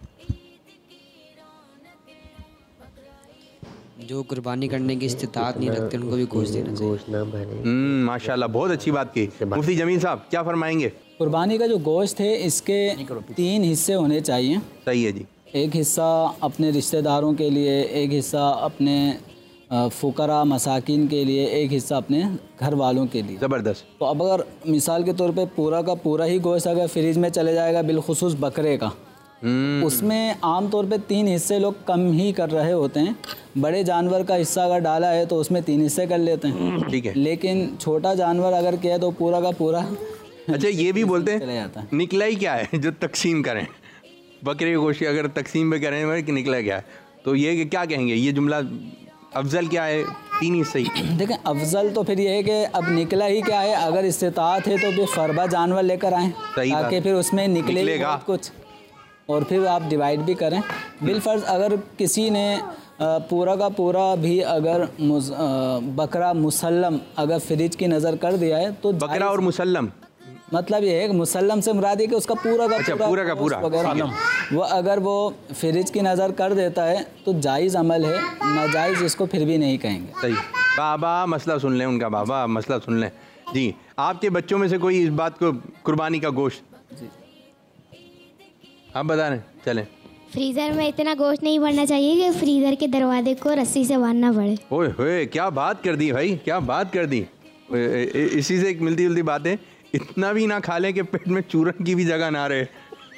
जो कुर्बानी करने की इस्तिताअत नहीं रखते उनको भी गोश्त देना चाहिए।
गोश्त ना भरे।
हम्म, माशाअल्लाह, बहुत अच्छी बात की। मुफ्ती जमील साहब क्या फरमाएंगे?
कुर्बानी का जो गोश्त है इसके तीन हिस्से होने चाहिए।
सही है जी। एक
हिस्सा अपने रिश्तेदारों के लिए, एक हिस्सा अपने फ़ुकरा मसाकिन के लिए, एक हिस्सा अपने घर वालों के लिए।
ज़बरदस्त।
तो अब अगर मिसाल के तौर पे पूरा का पूरा ही गोश्त अगर फ्रिज में चले जाएगा, बिलखुसूस बकरे का, उसमें आम तौर पे तीन हिस्से लोग कम ही कर रहे होते हैं। बड़े जानवर का हिस्सा अगर डाला है तो उसमें तीन हिस्से कर लेते हैं,
ठीक है।
लेकिन छोटा जानवर अगर किया है तो पूरा का पूरा।
अच्छा, ये भी बोलते हैं निकला ही क्या है जो तकसीम करें, बकरे की गोश्त अगर तकसीम पे करें कि निकला क्या है, तो ये क्या कहेंगे? ये जुमला अफजल क्या है? तीन हिस्से ही।
देखें, अफजल तो फिर ये है कि अब निकला ही क्या है, अगर इस्तिताअत है तो फिर फरबा जानवर लेकर आएँ ताकि फिर उसमें निकले बहुत कुछ, और फिर आप डिवाइड भी करें। बिलफर्ज अगर किसी ने पूरा का पूरा भी अगर मुस, बकरा मुसल्लम अगर फ्रिज की नज़र कर दिया है तो
बकरा और मुसल्लम
मतलब ये है कि मुसल्लम से मुराद है कि उसका पूरा का
अच्छा,
पूरा,
पूरा का पूरा
वगैरह वो अगर वो फ्रिज की नज़र कर देता है तो जायज़ अमल है, नाजायज़ इसको फिर भी नहीं कहेंगे।
सही। बाबा मसला सुन लें उनका, बाबा मसला सुन लें। जी, आपके बच्चों में से कोई इस बात को, कुर्बानी का गोश्त,
जी
आप बता रहे? चलें।
फ्रीज़र में इतना गोश्त नहीं भरना चाहिए कि फ्रीज़र के दरवाजे को रस्सी से बांधना पड़े।
ओए होए, क्या बात कर दी भाई, क्या बात कर दी। इसी से एक मिलती जुलती बात है, इतना भी ना खा लें कि पेट में चूरन की भी जगह ना रहे।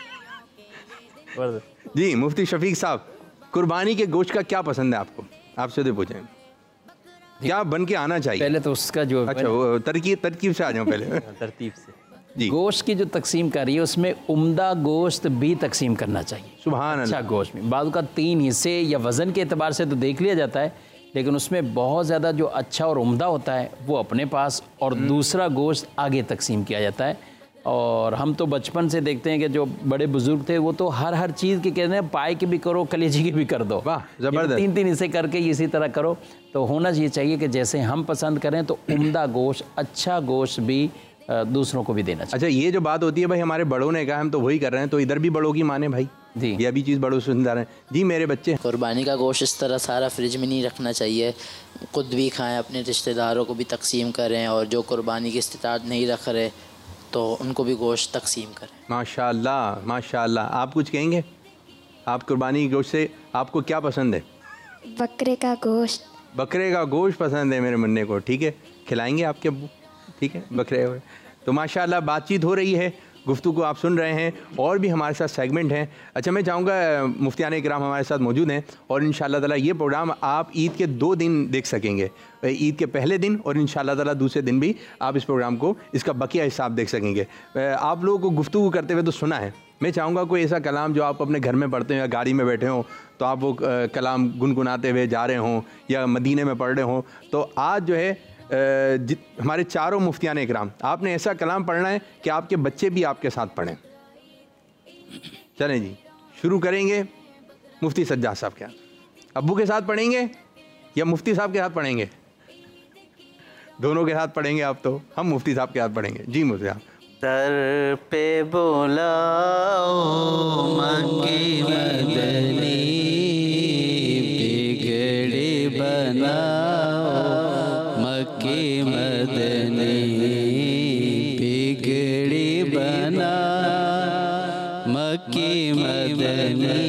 जी मुफ्ती शफीक साहब, कुर्बानी के गोश्त का क्या पसंद है आपको? आपसे तो पूछें क्या बन के आना चाहिए?
पहले तो उसका जो
अच्छा, वो तरकीब तरकीब से आ जाऊँ पहले।
तरतीब से
जी, गोश्त की जो तकसीम कर रही है उसमें उम्दा गोश्त भी तकसीम करना चाहिए।
सुभान
अच्छा गोश्त में बाद का तीन हिस्से या वज़न के एतबार से तो देख लिया जाता है, लेकिन उसमें बहुत ज़्यादा जो अच्छा और उम्दा होता है वो अपने पास, और दूसरा गोश्त आगे तकसीम किया जाता है। और हम तो बचपन से देखते हैं कि जो बड़े बुजुर्ग थे वो तो हर हर चीज़ के कहते हैं, पाए की भी करो, कलेजी की भी कर दो।
वाह, ज़बरदस्त।
तीन तीन हिस्से करके इसी तरह करो तो होना ये चाहिए कि जैसे हम पसंद करें तो उम्दा गोश्त, अच्छा गोश्त भी दूसरों को भी देना चाहिए।
अच्छा, ये जो बात होती है भाई हमारे बड़ों ने कहा हम तो वही कर रहे हैं, तो इधर भी बड़ों की माने भाई
जी,
ये भी चीज़ बड़ों से सुनदार है। जी मेरे बच्चे,
कुर्बानी का गोश्त इस तरह सारा फ्रिज में नहीं रखना चाहिए, खुद भी खाएं, अपने रिश्तेदारों को भी तकसीम करें, और जो कुर्बानी की इस्तिताअत नहीं रख रहे तो उनको भी गोश्त तकसीम करें।
माशाअल्लाह माशाअल्लाह। आप कुछ कहेंगे? आप कुर्बानी के गोश्त से आपको क्या पसंद है?
बकरे का गोश्त।
बकरे का गोश्त पसंद है मेरे मुन्ने को, ठीक है, खिलाएंगे आपके अब्बू, ठीक है, बकरे। तो माशाअल्लाह बातचीत हो रही है, गुफ्तगू आप सुन रहे हैं, और भी हमारे साथ सेगमेंट हैं। अच्छा, मैं चाहूँगा मुफ्तियान इकराम हमारे साथ मौजूद हैं, और इंशाअल्लाह ताला ये प्रोग्राम आप ईद के दो दिन देख सकेंगे, ईद के पहले दिन और इंशाअल्लाह ताला दूसरे दिन भी आप इस प्रोग्राम को, इसका बकिया हिसाब देख सकेंगे। आप लोगों को गुफ्तगू करते हुए तो सुना है, मैं चाहूँगा कोई ऐसा कलाम जो आप अपने घर में पढ़ते हो या गाड़ी में बैठे हों तो आप वो कलाम गुनगुनाते हुए जा रहे हों या मदीने में पढ़ रहे हों, तो आज जो है जित हमारे चारों मुफ्तियान इकराम, आपने ऐसा कलाम पढ़ना है कि आपके बच्चे भी आपके साथ पढ़ें। चलें जी, शुरू करेंगे मुफ्ती सज्जाद साहब के साथ। अब्बू के साथ पढ़ेंगे या मुफ्ती साहब के साथ पढ़ेंगे? दोनों के साथ पढ़ेंगे आप, तो हम मुफ्ती साहब के साथ पढ़ेंगे। जी मुफ्ती साहब।
दर पे बुलाओ मक्की मदनी, बिगड़े बनाओ मक्की मदनी, बिगड़ी बना मक्की मदनी,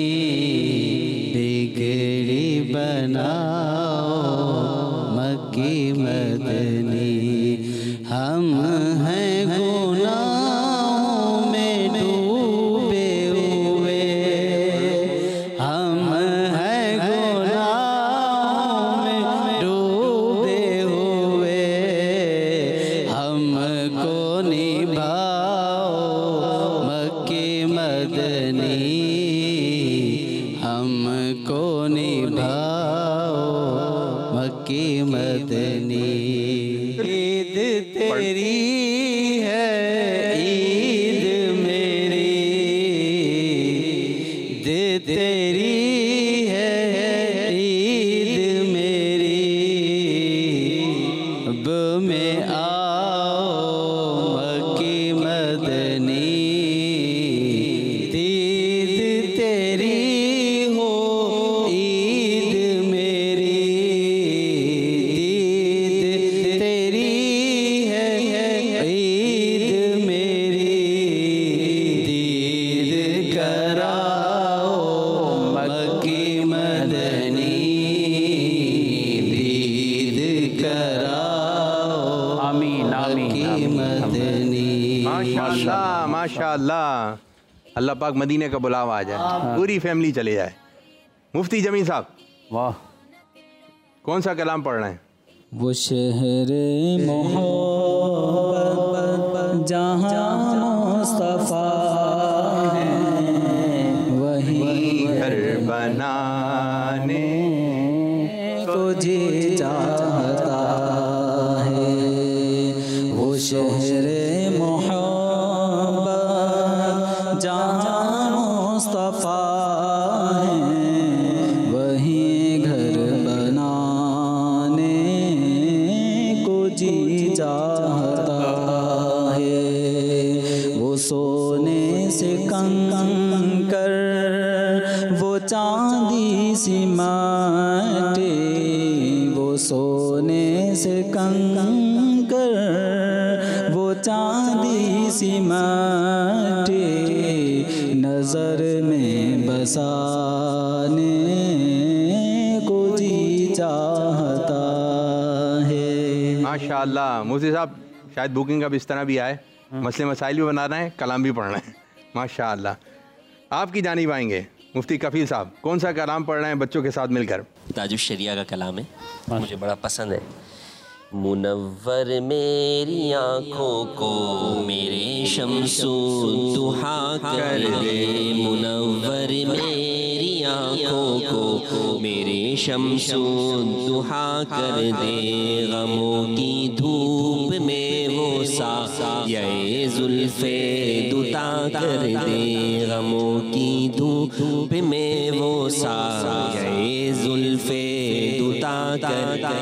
बिगड़ी बनाओ मक्की मदनी। हम हैं गुनाहों में डूबे हुए, हम हैं गुनाहों में डूबे हुए, हमको निभाओ मक्की मदनी, हमको निभाओ मक्की मदनी। ईद तेरी है ईद मेरी, ईद तेरी है ईद मेरी,
माशाअल्लाह। अल्लाह पाक मदीने का बुलावा आ जाए, पूरी फैमिली चले जाए। मुफ्ती जमील साहब,
वाह,
कौन सा कलाम पढ़ रहे हैं?
वो शहरे मोहब्बत जहाँ मुस्तफ़ा है, वही
घर बनाने
को जी चाहता है। वो शहरे मोहब्बत जहाँ मुस्तफ़ा है, वही घर बनाने को जी चाहता है। वो सोने से कंकर, वो चांदी सी माटी, वो सोने से कंकर, वो चांदी सी माटी, नजर में बसाने को जी चाहता है।
माशाअल्लाह। मुफ्ती साहब, शायद बुकिंग का बिस्तर भी आए, मसले मसाइल भी बना रहे हैं, कलाम भी पढ़ रहे हैं। माशाअल्लाह। आपकी जानिब आएंगे मुफ्ती कफील साहब, कौन सा कलाम पढ़ रहे हैं बच्चों के साथ मिलकर?
ताजुश शरिया का कलाम है, मुझे बड़ा पसंद है। मुनव्वर मेरी आँखों को मेरे शम्सु दुहा कर दे, मुनव्वर मेरी आँखों को मेरे शम्सु दुहा कर दे, गमों की धूप में वो सा ये जुल्फे दुता कर दे, गमों की धूप में वो सा ये जुल्फे दुता कर दे।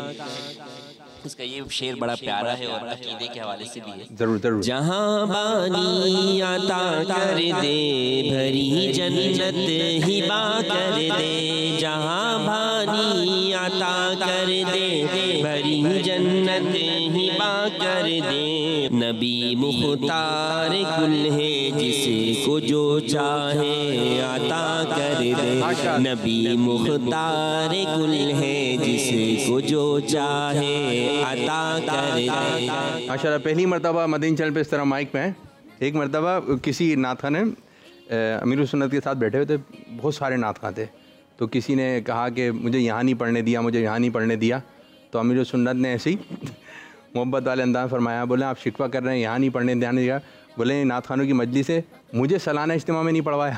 इसका ये शेर बड़ा प्यारा है और अकीदे के हवाले से भी है।
जरूर जरूर।
जहाँ बानी आता कर दे, भरी जन्नत हिबा कर दे, जहाँ बानी आता कर दे, भरी जन्नत हिबा कर दे, नबी मुख्तार कुल है जिसे को जो चाहे आता कर दे, नबी मुख्तार कुल है जिसे को जो चाहे अता कर दे।
माशाल्लाह। पहली मरतबा मदीन चैनल पे इस तरह माइक में है। एक मरतबा किसी नात खां ने अमीरुल सुन्नत के साथ बैठे हुए थे, बहुत सारे नात खां थे, तो किसी ने कहा कि मुझे यहाँ नहीं पढ़ने दिया, मुझे यहाँ नहीं पढ़ने दिया, तो अमीरुल सुन्नत ने ऐसे ही मोहब्बत वाले अंदाज फरमाया, बोले आप शिकवा कर रहे हैं, यहाँ नहीं पढ़ने ध्यान दिया, बोले नात खानों की मजलिस से मुझे सालाना इज्तिमा में नहीं पढ़वाया।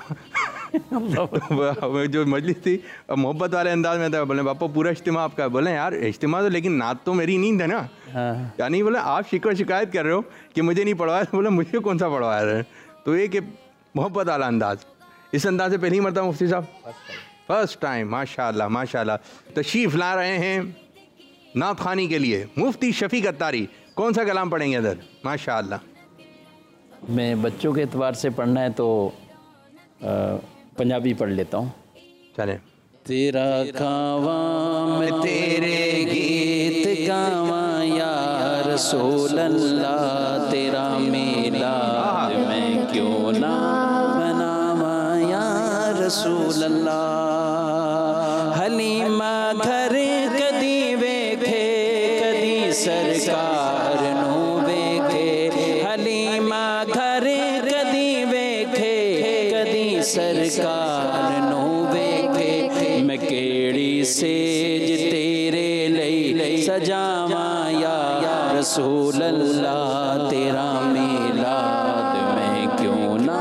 जो मजलिस थी मोहब्बत वाले अंदाज में था, बोले पापा पूरा इज्तिमा आपका, बोले यार इज्तिमा तो, लेकिन नात तो मेरी नहीं है ना। हाँ। यानी बोले आप शिकवा शिकायत कर रहे हो कि मुझे नहीं पढ़वाया, बोले मुझे कौन सा पढ़वाया रहे। तो एक मोहब्बत वाला अंदाज, इस अंदाज से पहली मरतबा मुफ्ती साहब फर्स्ट टाइम। माशाल्लाह माशाल्लाह। तशरीफ़ ला रहे हैं नात खानी के लिए मुफ्ती शफीक अत्तारी, कौन सा कलाम पढ़ेंगे इधर? माशाल्लाह।
मैं बच्चों के एतबार से पढ़ना है तो आ, पंजाबी पढ़ लेता हूँ।
चलें।
तेरा खावा मैं तेरे गीत गावा या रसूल अल्लाह, तेरा मेला मैं क्यों ना मनावा या रसूल अल्लाह। हलीमा घर कदी वेखे, कदी सरकार नू वेखे, हलीमा घर कदी वेखे, कदी सरकार नू वेखे, मैं केड़ी सेज तेरे लई सजावा या रसूल अल्लाह, तेरा मिलाद मैं क्यों ना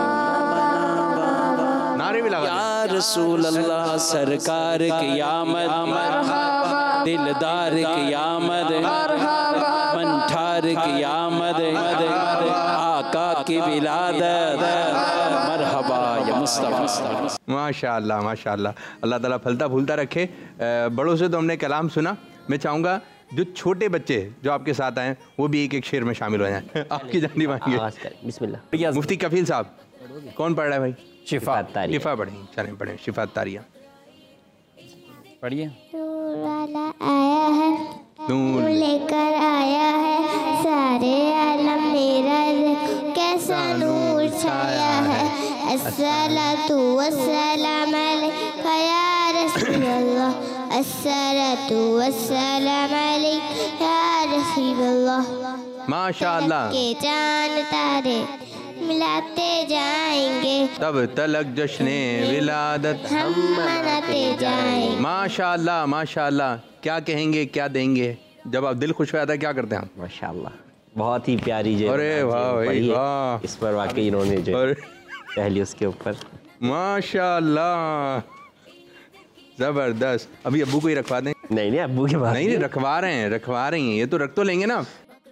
नारे भी लगा
या रसूल अल्लाह। सरकार क़यामत, दिलदार क़यामत, मंठार क़यामत, आका की विलादत, मरहबा या मुस्तफ़ा।
माशाअल्लाह माशाअल्लाह। अल्लाह ताला फलता फूलता रखे। बड़ों से तो हमने कलाम सुना, मैं चाहूँगा जो छोटे बच्चे जो आपके साथ आए वो भी एक एक शेर में शामिल हो जाएं। आपकी जानिब आएंगे।
बिस्मिल्लाह।
मुफ्ती कफील साहब, कौन पढ़ रहा है भाई?
शिफा
तारिया।
शिफा पढ़ें, चलें पढ़ें शिफा तारिया
पढ़िए।
वाला आया है, नूर लेकर आया है, सारे आलम मेरा कैसा नूर छाया है। अस्सलातु वस्सलाम अलैका या रसूलल्लाह, अस्सलातु वस्सलाम अलैका या रसूलल्लाह।
माशाअल्लाह।
के चांद तारे मिलाते जाएंगे,
तब तलक जश्ने विलादत
हम मनाते जाएंगे।
माशाअल्लाह माशाअल्लाह। क्या कहेंगे, क्या देंगे? जब आप दिल खुश हो जाता है क्या करते हैं आप?
माशाअल्लाह, बहुत ही प्यारी जो
अरे वाह भाई वाह,
इस पर वाकई इन्होंने जो पहली उसके ऊपर
माशाअल्लाह जबरदस्त। अभी अब्बू को ही रखवा दें?
नहीं नहीं अब्बू के पास
नहीं नहीं रखवा रहे हैं, रखवा रही हैं, ये तो रख तो लेंगे ना।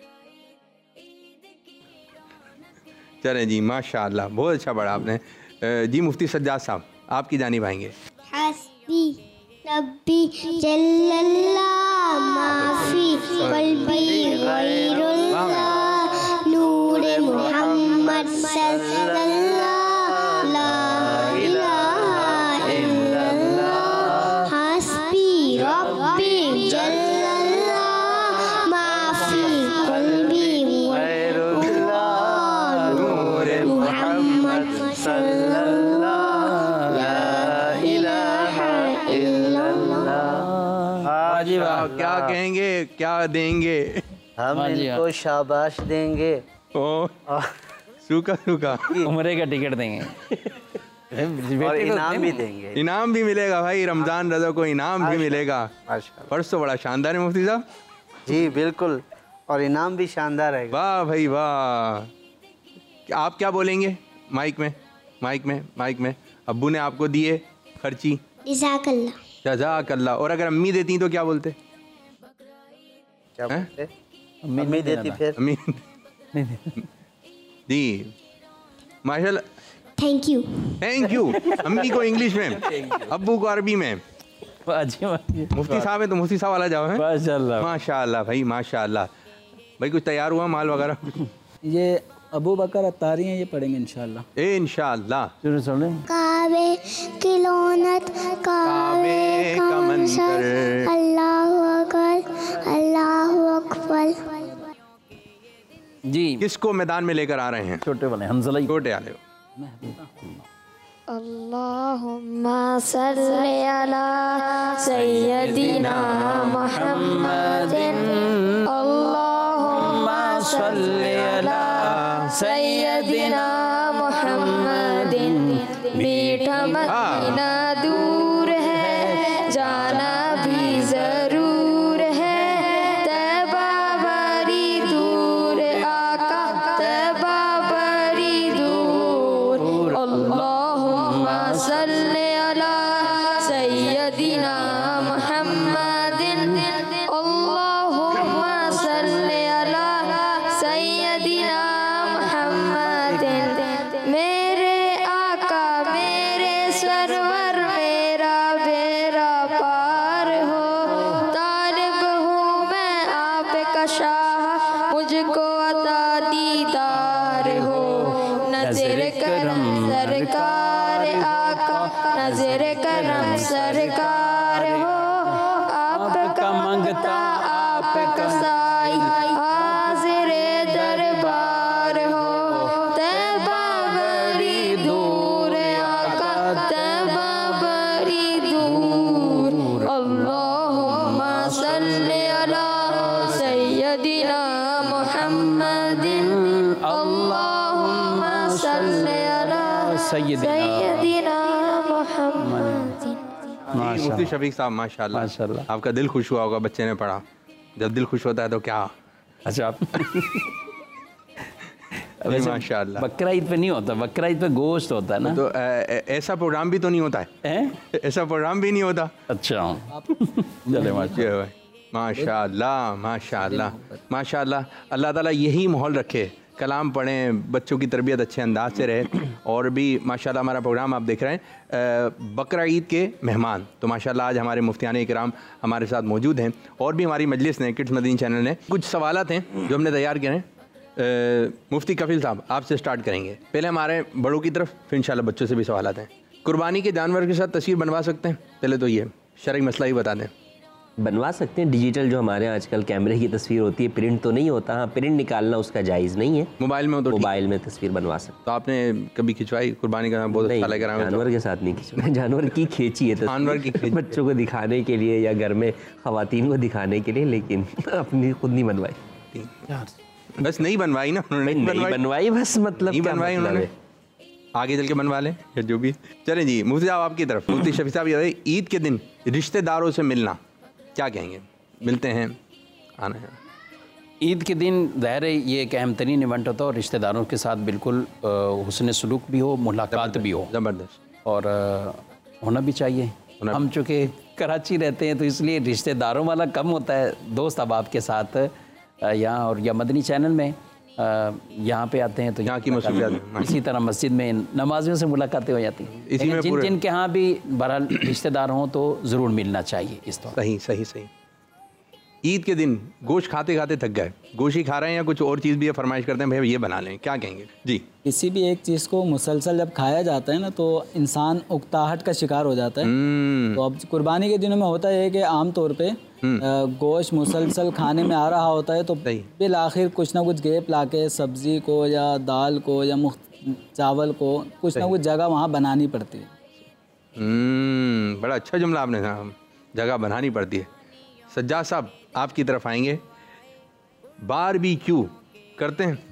चलें जी माशाअल्लाह, बहुत अच्छा पढ़ा आपने जी। मुफ्ती सज्जाद साहब आपकी जानिब आएंगे।
हस्बी रब्बी जल्लल्लाह माफी कल्बी गैरुल्लाह नूर मुहम्मद सल्लल्लाह ला इलाहा इल्लल्लाह। हस्बी रब्बी जल्लल्लाह माफी कल्बी गैरुल्लाह नूर मुहम्मद सल्लल्लाह ला इलाहा
जी वाह,
क्या कहेंगे, क्या देंगे?
हम इनको शाबाश देंगे
ओ सूखा सूखा
उम्रे का टिकट देंगे
और इनाम भी देंगे।
इनाम भी मिलेगा भाई, रमज़ान रज़ा को इनाम भी मिलेगा। पर्स तो बड़ा शानदार है मुफ्ती साहब।
जी बिल्कुल, और इनाम भी शानदार है।
वाह भाई वाह। आप क्या बोलेंगे माइक में? माइक में माइक में अब्बू ने आपको दिए खर्ची,
जज़ाकल्लाह
जज़ाकल्लाह। और अगर अम्मी देती तो क्या बोलते?
क्या बोलते? अम्मी देती फिर
अम्मी जी माशाल्लाह,
थैंक यू
थैंक यू। अम्मी को इंग्लिश में, अब्बू को अरबी में। मुफ्ती साहब है तो मुफ्ती साहब वाला जाओ है।
माशाल्लाह
माशाल्लाह भाई माशाल्लाह। भाई कुछ तैयार हुआ माल वगैरह?
ये अबू बकर अत्तारी हैं, ये पढ़ेंगे इंशाल्लाह।
ए इंशाल्लाह।
काबे की लोनत काबे का मंजर, अल्लाहु अकबर अल्लाहु अकबर।
जी
किसको मैदान में लेकर आ रहे हैं?
छोटे वाले हंज़ला ही।
छोटे वाले।
अल्लाहुम्मा सल्ली अला सय्यदिना मुहम्मदिन, अल्लाहुम्मा सल्ली अला सय्यदिना मुहम्मदिन। मीठा मदीना दूर है, जाना भी जरूर है, तैबा बड़ी दूर आका, तैबा बड़ी दूर। अल्लाहुम्मा सल्ली अला सय्यदिना मुहम्मदिन, अल्लाहुम्मा सल्ली अला सय्यदिना मुहम्मदिन। मेरे आका मेरे सरवर मेरा बेरा पार हो, तालिब हूँ मैं आप का शाह, मुझको अता दीदार हो। नजर करम सरकार आका, नजर करम सरकार हो, आपका मंगता आपका साई, हाज़िरे दरबार हो, तैबा बड़ी दूर आका, तैबा बड़ी दूर। अल्लाहुम्मा सल्ली अला सय्यदिना मुहम्मदिन, अल्लाहुम्मा सल्ली अला सय्यदिना मुहम्मदिन।
मुफ्ती शफीक साहब माशाल्लाह माशाल्लाह। आपका दिल खुश हुआ होगा बच्चे ने पढ़ा। जब दिल खुश होता है तो क्या?
अच्छा आप
माशाल्लाह।
बकरा ईद पे नहीं होता, बकरा ईद पे गोश्त होता है ना।
तो ऐसा प्रोग्राम भी तो नहीं होता है, ऐसा प्रोग्राम भी नहीं होता।
अच्छा चले माशाल्लाह
माशाल्लाह माशाल्लाह माशाल्लाह। अल्लाह ताला यही माहौल रखे, कलाम पढ़ें, बच्चों की तरबियत अच्छे अंदाज से रहे। और भी माशाल्लाह हमारा प्रोग्राम आप देख रहे हैं बकरा ईद के मेहमान, तो माशाल्लाह आज हमारे मुफ्तियान इकराम हमारे साथ मौजूद हैं। और भी हमारी मजलिस ने, किड्स मदीन चैनल ने कुछ सवालात हैं जो हमने तैयार किए हैं। मुफ्ती कफिल साहब आपसे स्टार्ट करेंगे। पहले हमारे बड़ों की तरफ, फिर इंशाल्लाह बच्चों से भी सवालात हैं। कुर्बानी के जानवर के साथ तस्वीर बनवा सकते हैं? पहले तो ये शरई मसला ही बता दें।
बनवा सकते हैं, डिजिटल जो हमारे आजकल कैमरे की तस्वीर होती है, प्रिंट तो नहीं होता। हाँ, प्रिंट निकालना उसका जायज़ नहीं है।
मोबाइल में हो तो
मोबाइल में तस्वीर बनवा सकते।
तो आपने कभी खिंचवाई कुर्बानी का? बहुत अच्छा लग रहा है।
जानवर के साथ नहीं खिंचवाई, जानवर की खींची है,
जानवर की खींची
बच्चों को दिखाने के लिए या घर में ख़वातीन को दिखाने के लिए, लेकिन अपनी खुद नहीं बनवाई।
बस नहीं बनवाई ना उन्होंने,
नहीं बनवाई, बनवाई बस मतलब
नहीं बनवाई
मतलब
उन्होंने, आगे चल के बनवा लें या जो भी। चलें जी, मुफ्ती साहब आपकी तरफ। मुफ्ती शफी साहब ये ईद के दिन रिश्तेदारों से मिलना क्या कहेंगे? मिलते हैं, आना है।
ईद के दिन ज़ाहिर है ये एक अहम तरीन इवेंट होता है और रिश्तेदारों के साथ बिल्कुल हुस्न सलूक भी हो, मुलाकात भी हो,
ज़बरदस्त,
और होना भी चाहिए। हम चूँकि कराची रहते हैं तो इसलिए रिश्तेदारों वाला कम होता है। दोस्त अब आपके साथ यहाँ और या मदनी चैनल में यहाँ पे आते हैं तो
यहाँ की मसरूफियत,
इसी तरह मस्जिद में नमाजियों से मुलाकातें हो जाती हैं।
इसी में
जिन जिन के यहाँ भी बहरहाल रिश्तेदार हों तो ज़रूर मिलना चाहिए इस तरह।
सही सही सही। ईद के दिन गोश्त खाते खाते थक गए, गोश्त ही खा रहे हैं या कुछ और चीज़ भी है, फरमाइश करते हैं भाई ये बना लें, क्या कहेंगे जी?
किसी भी एक चीज़ को मुसलसल जब खाया जाता है ना तो इंसान उकताहट का शिकार हो जाता है। तो अब कुर्बानी के दिनों में होता है कि आम तौर पे गोश्त मुसलसल खाने में आ रहा होता है तो बिल आखिर कुछ ना कुछ गैप लाके सब्ज़ी को या दाल को या चावल को कुछ ना कुछ जगह वहाँ बनानी पड़ती है।
बड़ा अच्छा जुमला आपने कहा, जगह बनानी पड़ती है। सज्जाद साहब आपकी तरफ आएंगे। बारबेक्यू करते हैं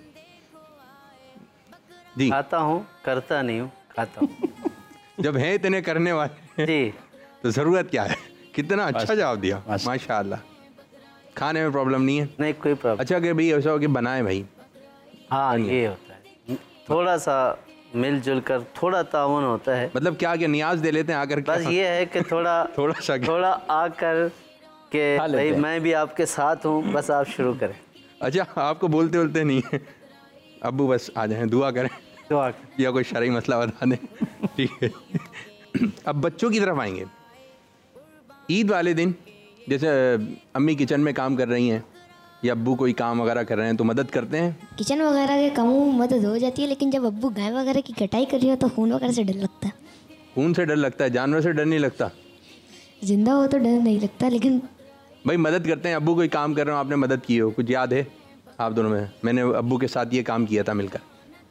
जी?
खाता हूँ, करता नहीं हूँ, खाता हूँ।
जब है इतने करने वाले
जी
तो ज़रूरत क्या है? कितना अच्छा जवाब दिया, माशाअल्लाह। खाने में प्रॉब्लम नहीं है?
नहीं, कोई प्रॉब्लम।
अच्छा कि भाई ऐसा हो कि बनाए भाई।
हाँ, ये होता है, थोड़ा सा मिलजुल कर थोड़ा ताउन होता है।
मतलब क्या क्या नियाज दे लेते हैं आकर?
बस ये है कि थोड़ा
थोड़ा सा
थोड़ा आकर के भाई मैं भी आपके साथ हूँ, बस आप शुरू करें।
अच्छा, आपको बोलते बोलते नहीं है अब्बू, बस आ जाएं, दुआ करें,
दुआ
या कोई शरई मसला बता दें, ठीक है। अब बच्चों की तरफ आएंगे। ईद वाले दिन जैसे अम्मी किचन में काम कर रही हैं या अब्बू कोई काम वगैरह कर रहे हैं तो मदद करते हैं?
किचन वगैरह के कामों में मदद हो जाती है, लेकिन जब अब्बू गाय वगैरह की कटाई कर रही हो तो खून वगैरह से डर लगता है।
खून से डर लगता है, जानवर से डर नहीं लगता?
जिंदा हो तो डर नहीं लगता, लेकिन
भाई मदद करते हैं। अब्बू कोई काम कर रहे हो, आपने मदद की हो, कुछ याद है आप दोनों में? मैंने अब्बू के साथ ये काम किया था मिलकर,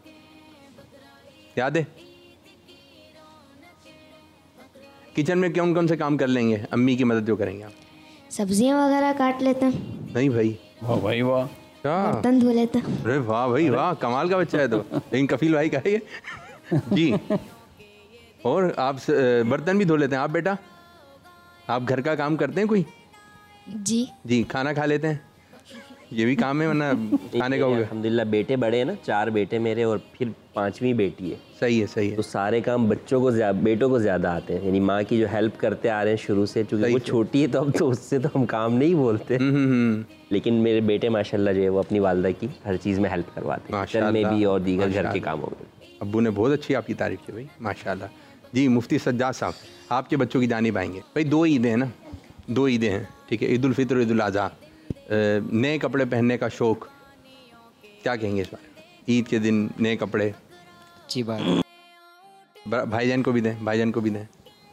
याद है? किचन में कौन कौन से काम कर लेंगे अम्मी की मदद जो करेंगे आप?
सब्जियां वगैरह काट लेते हैं।
नहीं भाई,
वाह भाई वाह,
बर्तन धो लेते हैं।
अरे वाह भाई वाह, कमाल का बच्चा है तो। लेकिन कफील भाई का है ये जी। और आप बर्तन भी धो लेते हैं आप बेटा? आप घर का काम करते हैं कोई?
जी
जी। खाना खा लेते हैं? ये भी काम है, वरना खाने का हो गया।
अल्हम्दुलिल्लाह बेटे बड़े हैं ना, चार बेटे मेरे और फिर पांचवी बेटी है।
सही है सही है।
तो सारे काम बच्चों को बेटों को ज़्यादा आते हैं, यानी माँ की जो हेल्प करते आ रहे हैं शुरू से, चूँकि वो छोटी है तो अब तो उससे तो हम काम नहीं बोलते, लेकिन मेरे बेटे माशाल्लाह जो है वो अपनी वालदा की हर चीज़ में हेल्प करवाते हैं, किचन में भी और दीगर घर के कामों में।
अब्बू ने बहुत अच्छी आपकी तारीफ की भाई, माशाल्लाह। जी मुफ्ती सज्जाद साहब, आपके बच्चों की जानिब आएंगे। भाई दो ईदें हैं ना, दो ईदें हैं, ठीक है, ईद उल फितर, ईद उल अज़हा, नए कपड़े पहनने का शौक़, क्या कहेंगे इस बारे में? ईद के दिन नए कपड़े,
अच्छी बात।
भाईजान को भी दें, भाईजान को भी दें,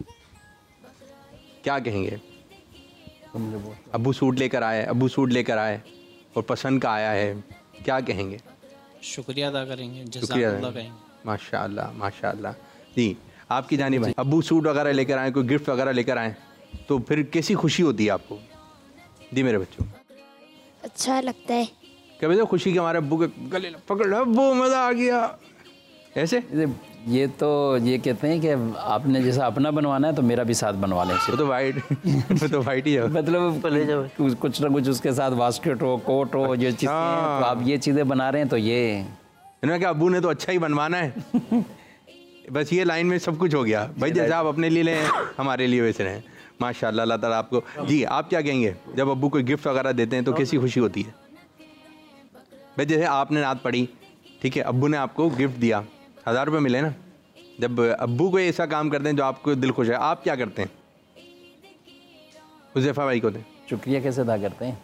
क्या कहेंगे? अब्बू सूट लेकर आए, अब्बू सूट लेकर आए और पसंद का आया है, क्या कहेंगे?
शुक्रिया अदा करेंगे,
शुक्रिया कहेंगे। माशाअल्लाह माशाअल्लाह। जी आपकी जानिब भाई, अब्बू सूट वगैरह लेकर आए, कोई गिफ्ट वगैरह लेकर आए तो फिर कैसी खुशी होती है आपको? जी मेरे बच्चों,
अच्छा लगता है।
क्या वजह खुशी के हमारे अब्बू के गले पकड़, अब्बू मज़ा आ गया, ऐसे?
ये तो ये कहते हैं कि आपने जैसा अपना बनवाना है तो मेरा भी साथ बनवा लें।
वो तो वाइट वो तो वाइट ही है,
मतलब ले जाओ कुछ ना कुछ उसके साथ बास्केट हो, कोट हो, ये चीज़ें, तो आप ये चीज़ें बना रहे हैं तो ये
इन्होंने कहा अब्बू ने तो अच्छा ही बनवाना है। बस ये लाइन में सब कुछ हो गया भाई, जैसा आप अपने लिए लें हमारे लिए वैसे रहें। माशाअल्लाह, अल्लाह ताला आपको। जी आप क्या कहेंगे जब अब्बू कोई गिफ्ट वगैरह देते हैं तो कैसी खुशी होती है? भाई जैसे आपने रात पढ़ी, ठीक है, अब्बू ने आपको गिफ्ट दिया, हज़ार रुपये मिले ना, जब अब्बू को ऐसा काम करते हैं जो आपको दिल खुश है, आप क्या करते हैं? हुज़ैफा भाई को दें।
शुक्रिया कैसे अदा करते हैं?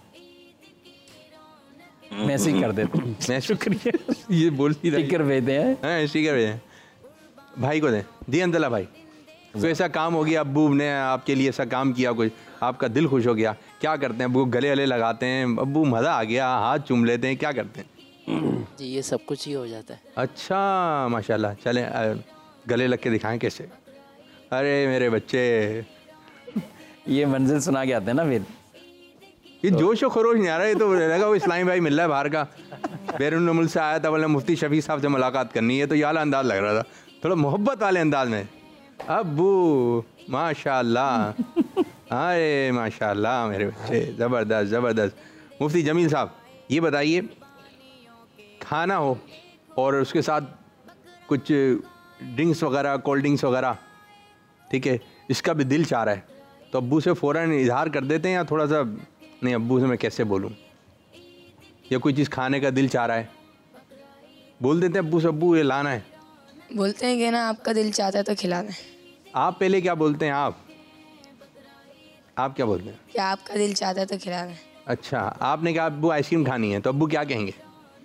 मैसेज कर देते हैं,
मैं शुक्रिया ये बोलती
स्टिकर भेजते हैं।
हाँ स्टिकर भेजें, भाई को दें। जी अंदला भाई, तो ऐसा काम हो गया, अब्बू ने आपके लिए ऐसा काम किया, कुछ आपका दिल खुश हो गया, क्या करते हैं? अब्बू गले गले लगाते हैं, अब्बू मज़ा आ गया, हाथ चूम लेते हैं, क्या करते हैं?
जी ये सब कुछ ही हो जाता है।
अच्छा माशाल्लाह, चलें गले लग के दिखाएं कैसे। अरे मेरे बच्चे,
ये मंजिल सुना के आते हैं ना फिर।
ये जोश और खरोश नहीं आ रहा है, तो लगा वो इस्लामी भाई मिल रहा है बाहर का, बैरून मुल्क से आया था, बोले मुफ्ती शफी साहब से मुलाकात करनी है, तो ये वाला अंदाज़ लग रहा था, थोड़ा मोहब्बत वाले अंदाज में। अब्बू माशाअल्लाह, अरे माशाअल्लाह मेरे बच्चे, ज़बरदस्त ज़बरदस्त। मुफ्ती जमील साहब ये बताइए, खाना हो और उसके साथ कुछ ड्रिंक्स वगैरह, कोल्ड ड्रिंक्स वगैरह, ठीक है, इसका भी दिल चाह रहा है, तो अब्बू से फ़ौरन इजहार कर देते हैं या थोड़ा सा नहीं अब्बू से मैं कैसे बोलूँ, या कोई चीज़ खाने का दिल चाह रहा है बोल देते हैं अब्बू से, अब्बू ये लाना है?
बोलते हैं कि ना आपका दिल चाहता है तो खिला दें।
आप पहले क्या बोलते हैं? आप आप क्या बोलते हैं?
कि आपका दिल चाहता है तो खिला दें।
अच्छा, आपने कहा अब्बू आइसक्रीम खानी है, तो अब्बू क्या कहेंगे?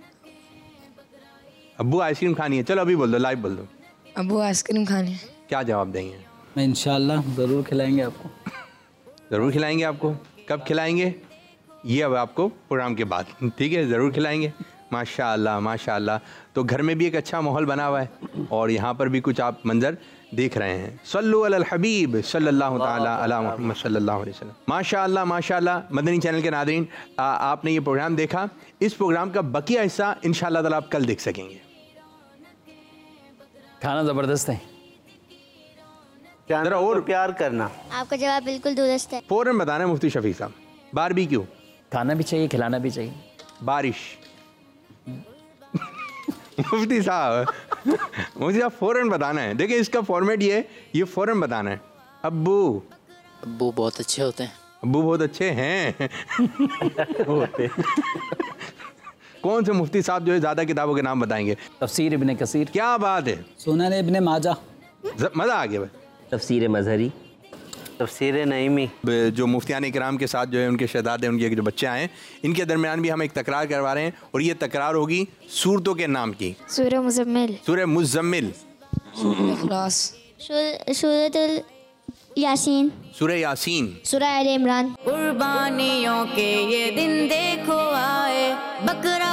अब्बू आइसक्रीम खानी है, चलो अभी बोल दो, लाइव बोल दो,
अब्बू आइसक्रीम खानी है।
क्या जवाब देंगे?
मैं इंशाल्लाह ज़रूर खिलाएंगे आपको।
ज़रूर खिलाएंगे आपको। कब खिलाएंगे? ये अब आपको प्रोग्राम के बाद, ठीक है, ज़रूर खिलाएंगे। माशाअल्लाह माशाअल्लाह। तो घर में भी एक अच्छा माहौल बना हुआ है और यहाँ पर भी कुछ आप मंजर देख रहे हैं। सल्लु अलल हबीब सल्लल्लाहु ताला अला मुहम्मद सल्लल्लाहु अलैहि वसल्लम। माशाअल्लाह माशाअल्लाह। मदनी चैनल के नादरीन, आपने ये प्रोग्राम देखा, इस प्रोग्राम का बकिया हिस्सा इंशाअल्लाह ताला आप कल देख सकेंगे।
खाना ज़बरदस्त है,
जरा और
प्यार करना।
आपका जवाब बिल्कुल दुरुस्त है।
फ़ौरन बताना है मुफ्ती शफी साहब। बारबेक्यू
खाना भी चाहिए, खिलाना भी चाहिए।
बारिश मुफ्ती साहब मुफ्ती साहब फ़ौरन बताना है। देखिए इसका फॉर्मेट ये है, ये फ़ौरन बताना है। अब्बू
अब्बू बहुत अच्छे होते हैं।
अब्बू बहुत अच्छे हैं होते कौन से मुफ्ती साहब जो है ज़्यादा किताबों के नाम बताएंगे?
तफसीर इब्ने कसीर।
क्या बात है,
सुनन इब्ने माजा।
मज़ा आ गया भाई।
तफसीर मजहरी,
तफसीर नईमी।
जो मुफ्तियान इकराम के साथ जो है उनके शहजादे, उनके जो बच्चे आए, इनके दरमियान भी हम एक तकरार करवा रहे हैं और ये तकरार होगी सूरतों के नाम की।
सूरह मुज़म्मिल,
सूरह मुज़म्मिल,
इखलास,
सूरह यासीन,
सूरह यासीन,
सूरह आले इमरान।
कुर्बानियों के ये दिन देखो आए, बकरा